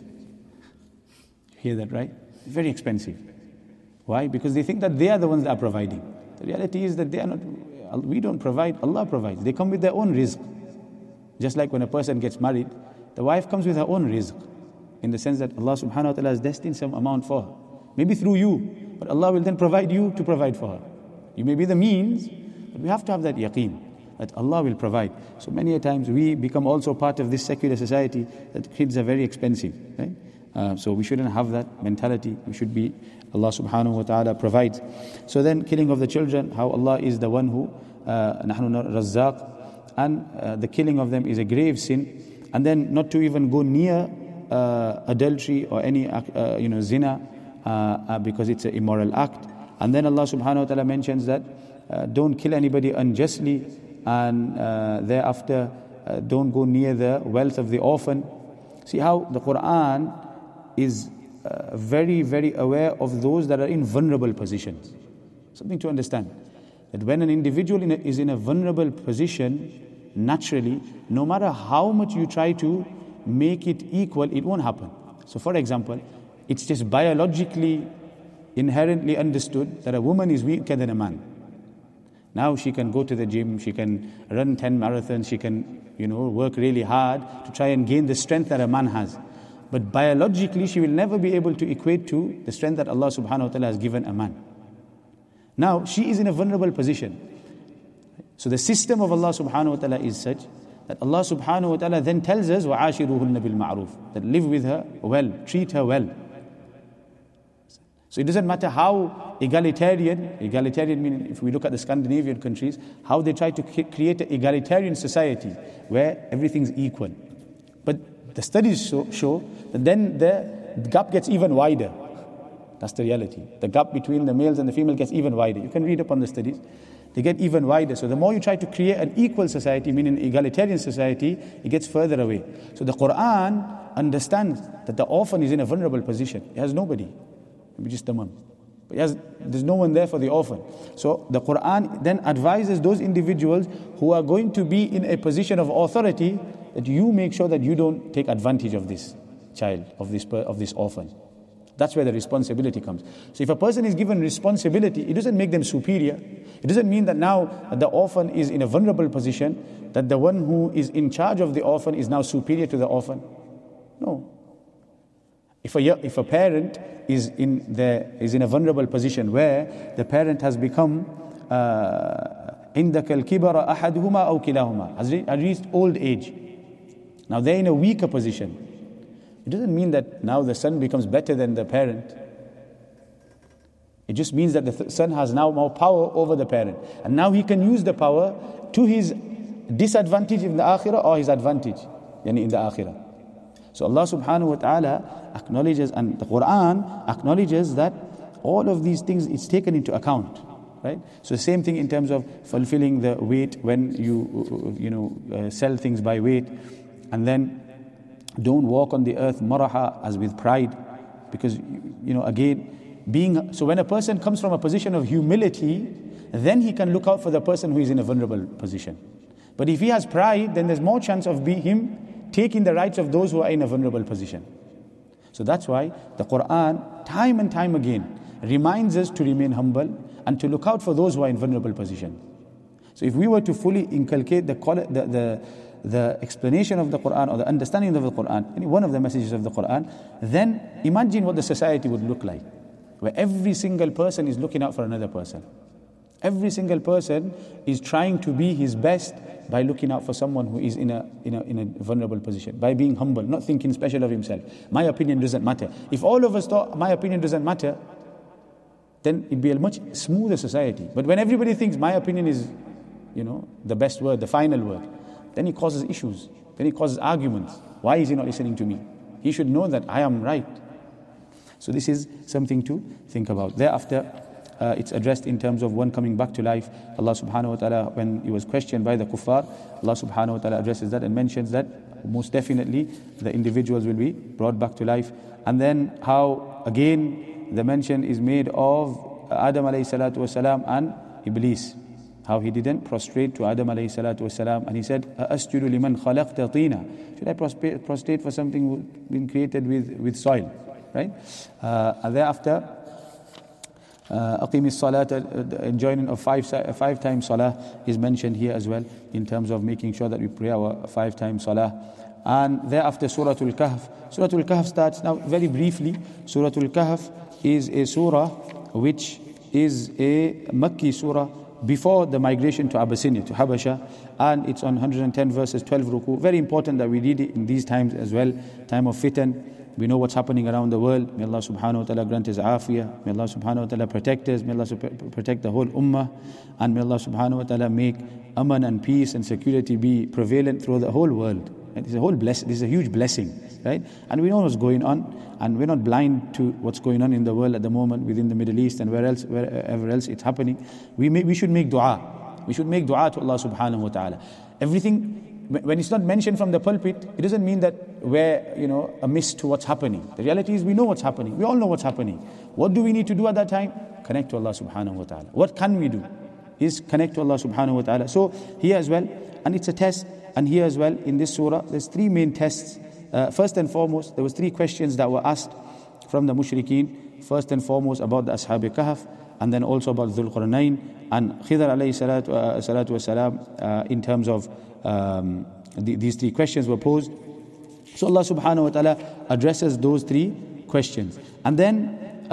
You hear that, right? Very expensive. Why? Because they think that they are the ones that are providing. The reality is that they are not. We don't provide, Allah provides. They come with their own rizq. Just like when a person gets married, the wife comes with her own rizq, in the sense that Allah subhanahu wa ta'ala has destined some amount for her. Maybe through you, but Allah will then provide you to provide for her. You may be the means, but we have to have that yaqeen that Allah will provide. So many a times we become also part of this secular society that kids are very expensive, right? So we shouldn't have that mentality. We should be, Allah subhanahu wa ta'ala provides. So then killing of the children, how Allah is the one who nahnu razzaq, and the killing of them is a grave sin. And then not to even go near adultery or any zina, because it's an immoral act. And then Allah subhanahu wa ta'ala mentions that don't kill anybody unjustly, and thereafter don't go near the wealth of the orphan. See how the Quran is very, very aware of those that are in vulnerable positions. Something to understand, that when an individual is in a vulnerable position, naturally, no matter how much you try to make it equal, it won't happen. So for example, it's just biologically, inherently understood that a woman is weaker than a man. Now she can go to the gym, she can run 10 marathons, she can work really hard to try and gain the strength that a man has. But biologically, she will never be able to equate to the strength that Allah subhanahu wa ta'ala has given a man. Now, she is in a vulnerable position. So the system of Allah subhanahu wa ta'ala is such that Allah subhanahu wa ta'ala then tells us, وَعَاشِرُهُنَّ بِالْمَعْرُوفِ, that live with her well, treat her well. So it doesn't matter how egalitarian meaning, if we look at the Scandinavian countries, how they try to create an egalitarian society where everything's equal. But the studies show that then the gap gets even wider. That's the reality. The gap between the males and the female gets even wider. You can read up on the studies. They get even wider. So the more you try to create an equal society, meaning an egalitarian society, it gets further away. So the Quran understands that the orphan is in a vulnerable position. He has nobody. Maybe just the mom. But there's no one there for the orphan. So the Quran then advises those individuals who are going to be in a position of authority that you make sure that you don't take advantage of this child, of this orphan. That's where the responsibility comes. So if a person is given responsibility, it doesn't make them superior. It doesn't mean that now the orphan is in a vulnerable position, that the one who is in charge of the orphan is now superior to the orphan. No. If a parent is in a vulnerable position where the parent has become عندك الكبر أحدهما أو كلاهما, has reached old age. Now they're in a weaker position. It doesn't mean that now the son becomes better than the parent. It just means that the son has now more power over the parent. And now he can use the power to his disadvantage in the akhirah or his advantage in the akhirah. So Allah subhanahu wa ta'ala acknowledges, and the Quran acknowledges that all of these things is taken into account. Right? So the same thing in terms of fulfilling the weight when you sell things by weight, and then don't walk on the earth maraha, as with pride, because again so when a person comes from a position of humility, then he can look out for the person who is in a vulnerable position. But if he has pride, then there's more chance of him taking the rights of those who are in a vulnerable position. So that's why the Quran time and time again reminds us to remain humble and to look out for those who are in vulnerable position. So if we were to fully inculcate the explanation of the Quran or the understanding of the Quran, any one of the messages of the Quran, then imagine what the society would look like, where every single person is looking out for another person. Every single person is trying to be his best by looking out for someone who is in a vulnerable position, by being humble, not thinking special of himself. My opinion doesn't matter. If all of us thought my opinion doesn't matter, then it'd be a much smoother society. But when everybody thinks my opinion is, the best word, the final word, then it causes issues. Then it causes arguments. Why is he not listening to me? He should know that I am right. So this is something to think about. Thereafter, it's addressed in terms of one coming back to life. Allah subhanahu wa ta'ala, when he was questioned by the kuffar, Allah subhanahu wa ta'ala addresses that and mentions that most definitely the individuals will be brought back to life. And then how, again, the mention is made of Adam alayhi salatu wasalam and Iblis. How he didn't prostrate to Adam alayhi salatu wasalam, and he said, "Asjudu liman khalaqta tina." Should I prostrate for something been created with soil? Right? And thereafter, Aqimis Salat, enjoining of five times Salah is mentioned here as well, in terms of making sure that we pray our 5 times Salah. And thereafter, Suratul Kahf. Suratul Kahf starts now very briefly. Suratul Kahf is a surah which is a Makki surah before the migration to Abyssinia, to Habasha, and it's on 110 verses, 12 ruku. Very important that we read it in these times as well, time of fitan. We know what's happening around the world. May Allah subhanahu wa ta'ala grant His afiyah. May Allah subhanahu wa ta'ala protect us. May Allah protect the whole ummah. And may Allah subhanahu wa ta'ala make aman and peace and security be prevalent through the whole world. Right? This is a huge blessing, right? And we know what's going on, and we're not blind to what's going on in the world at the moment, within the Middle East and wherever else it's happening. We should make dua. We should make dua to Allah subhanahu wa ta'ala. Everything, when it's not mentioned from the pulpit, it doesn't mean that we're amiss to what's happening. The reality is we know what's happening. We all know what's happening. What do we need to do at that time? Connect to Allah subhanahu wa ta'ala. What can we do? Is connect to Allah subhanahu wa ta'ala. So here as well, and it's a test. And here as well, in this surah, there's 3 main tests. First and foremost, there was 3 questions that were asked from the mushrikeen. First and foremost about the Ashab Kahf, and then also about Dhul Qarnayn and Khidr alayhi salatu wasalam, in terms of these 3 questions were posed. So Allah subhanahu wa ta'ala addresses those 3 questions. And then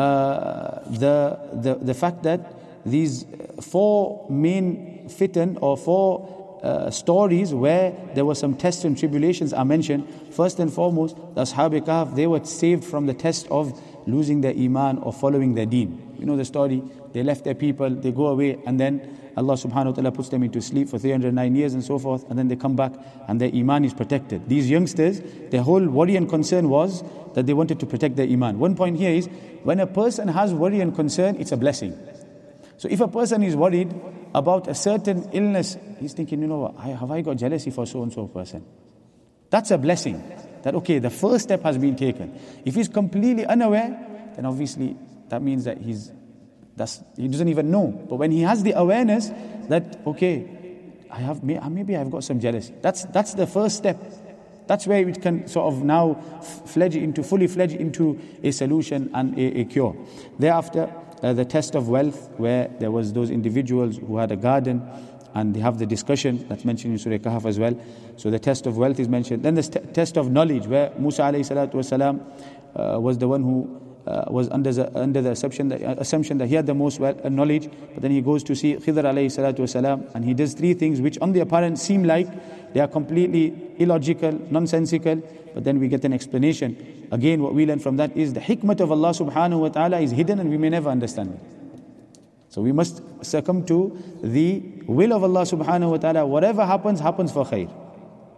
the fact that these 4 main fitan, or 4 stories where there were some tests and tribulations are mentioned. First and foremost, the Ashab Kahf, they were saved from the test of losing their iman or following their deen. You know the story. They left their people, they go away, and then Allah subhanahu wa ta'ala puts them into sleep for 309 years and so forth, and then they come back and their iman is protected. These youngsters, their whole worry and concern was that they wanted to protect their iman. One point here is, when a person has worry and concern, it's a blessing. So if a person is worried about a certain illness, he's thinking, have I got jealousy for so-and-so person? That's a blessing. That, okay, the first step has been taken. If he's completely unaware, then obviously that means that he doesn't even know. But when he has the awareness that, okay, maybe I've got some jealousy. That's the first step. That's where it can sort of now fully fledge into a solution and a cure. Thereafter, the test of wealth, where there was those individuals who had a garden, and they have the discussion that's mentioned in Surah Kahf as well. So the test of wealth is mentioned. Then the test of knowledge, where Musa alayhi salatu wasalam was the one who was under the assumption that he had the most knowledge, but then he goes to see Khidr alayhi salatu wasalam, and he does 3 things which on the apparent seem like they are completely illogical, nonsensical, but then we get an explanation. Again, what we learn from that is the hikmah of Allah subhanahu wa ta'ala is hidden and we may never understand it. So we must succumb to the will of Allah subhanahu wa ta'ala. Whatever happens for khair.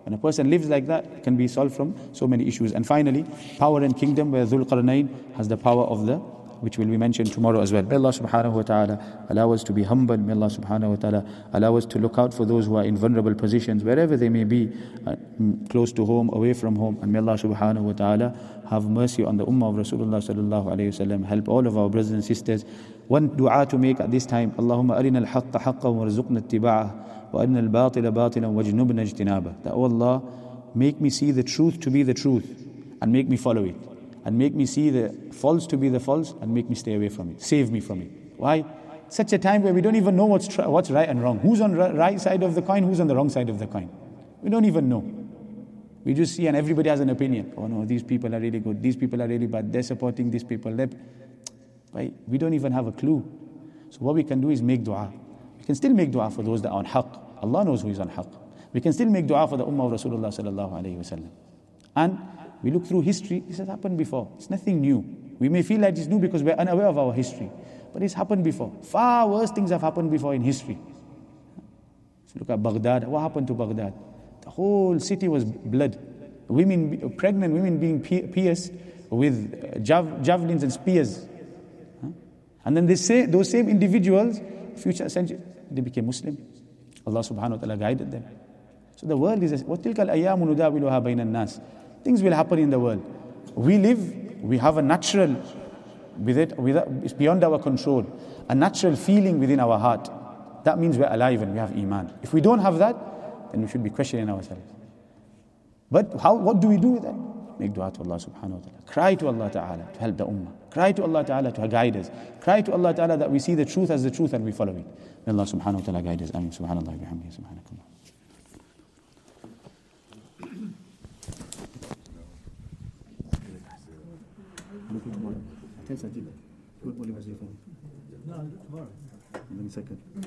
When a person lives like that, it can be solved from so many issues. And finally, power and kingdom, where Dhul Qarnayn has the power of the, which will be mentioned tomorrow as well. May Allah subhanahu wa ta'ala allow us to be humble. May Allah subhanahu wa ta'ala allow us to look out for those who are in vulnerable positions, wherever they may be, close to home, away from home. And may Allah subhanahu wa ta'ala have mercy on the ummah of Rasulullah sallallahu alayhi wa sallam. Help all of our brothers and sisters. One dua to make at this time: Allahumma arina al-haqqa haqqan warzuqna ittiba'ah, wa arina al-batila batilan wajnubna ijtinabah. That, oh Allah, make me see the truth to be the truth and make me follow it. And make me see the false to be the false and make me stay away from it. Save me from it. Why? Such a time where we don't even know what's right and wrong. Who's on the right side of the coin, who's on the wrong side of the coin. We don't even know. We just see and everybody has an opinion. Oh no, these people are really good, these people are really bad, they're supporting these people. Right? We don't even have a clue. So what we can do is make dua. We can still make dua for those that are on haqq. Allah knows who is on haqq. We can still make dua for the ummah of Rasulullah sallallahu alayhi wa sallam. And we look through history, this has happened before. It's nothing new. We may feel like it's new because we're unaware of our history. But it's happened before. Far worse things have happened before in history. So look at Baghdad. What happened to Baghdad? The whole city was blood. Pregnant women being pierced with javelins and spears. And then those same individuals, future century, they became Muslim. Allah subhanahu wa ta'ala guided them. So the world is, وَتِلْكَ الْأَيَّامُ نُدَاوِلُهَا بَيْنَ النَّاسِ. Things will happen in the world. We have a natural, it's beyond our control, a natural feeling within our heart. That means we're alive and we have iman. If we don't have that, then we should be questioning ourselves. But what do we do with that? Make dua to Allah subhanahu wa ta'ala. Cry to Allah ta'ala to help the ummah. Cry to Allah ta'ala to guide us. Cry to Allah ta'ala that we see the truth as the truth and we follow it. May Allah subhanahu wa ta'ala guide us. Ameen. Subhanallah wa bihamdihi. Subhanakallah. No, tomorrow. One second.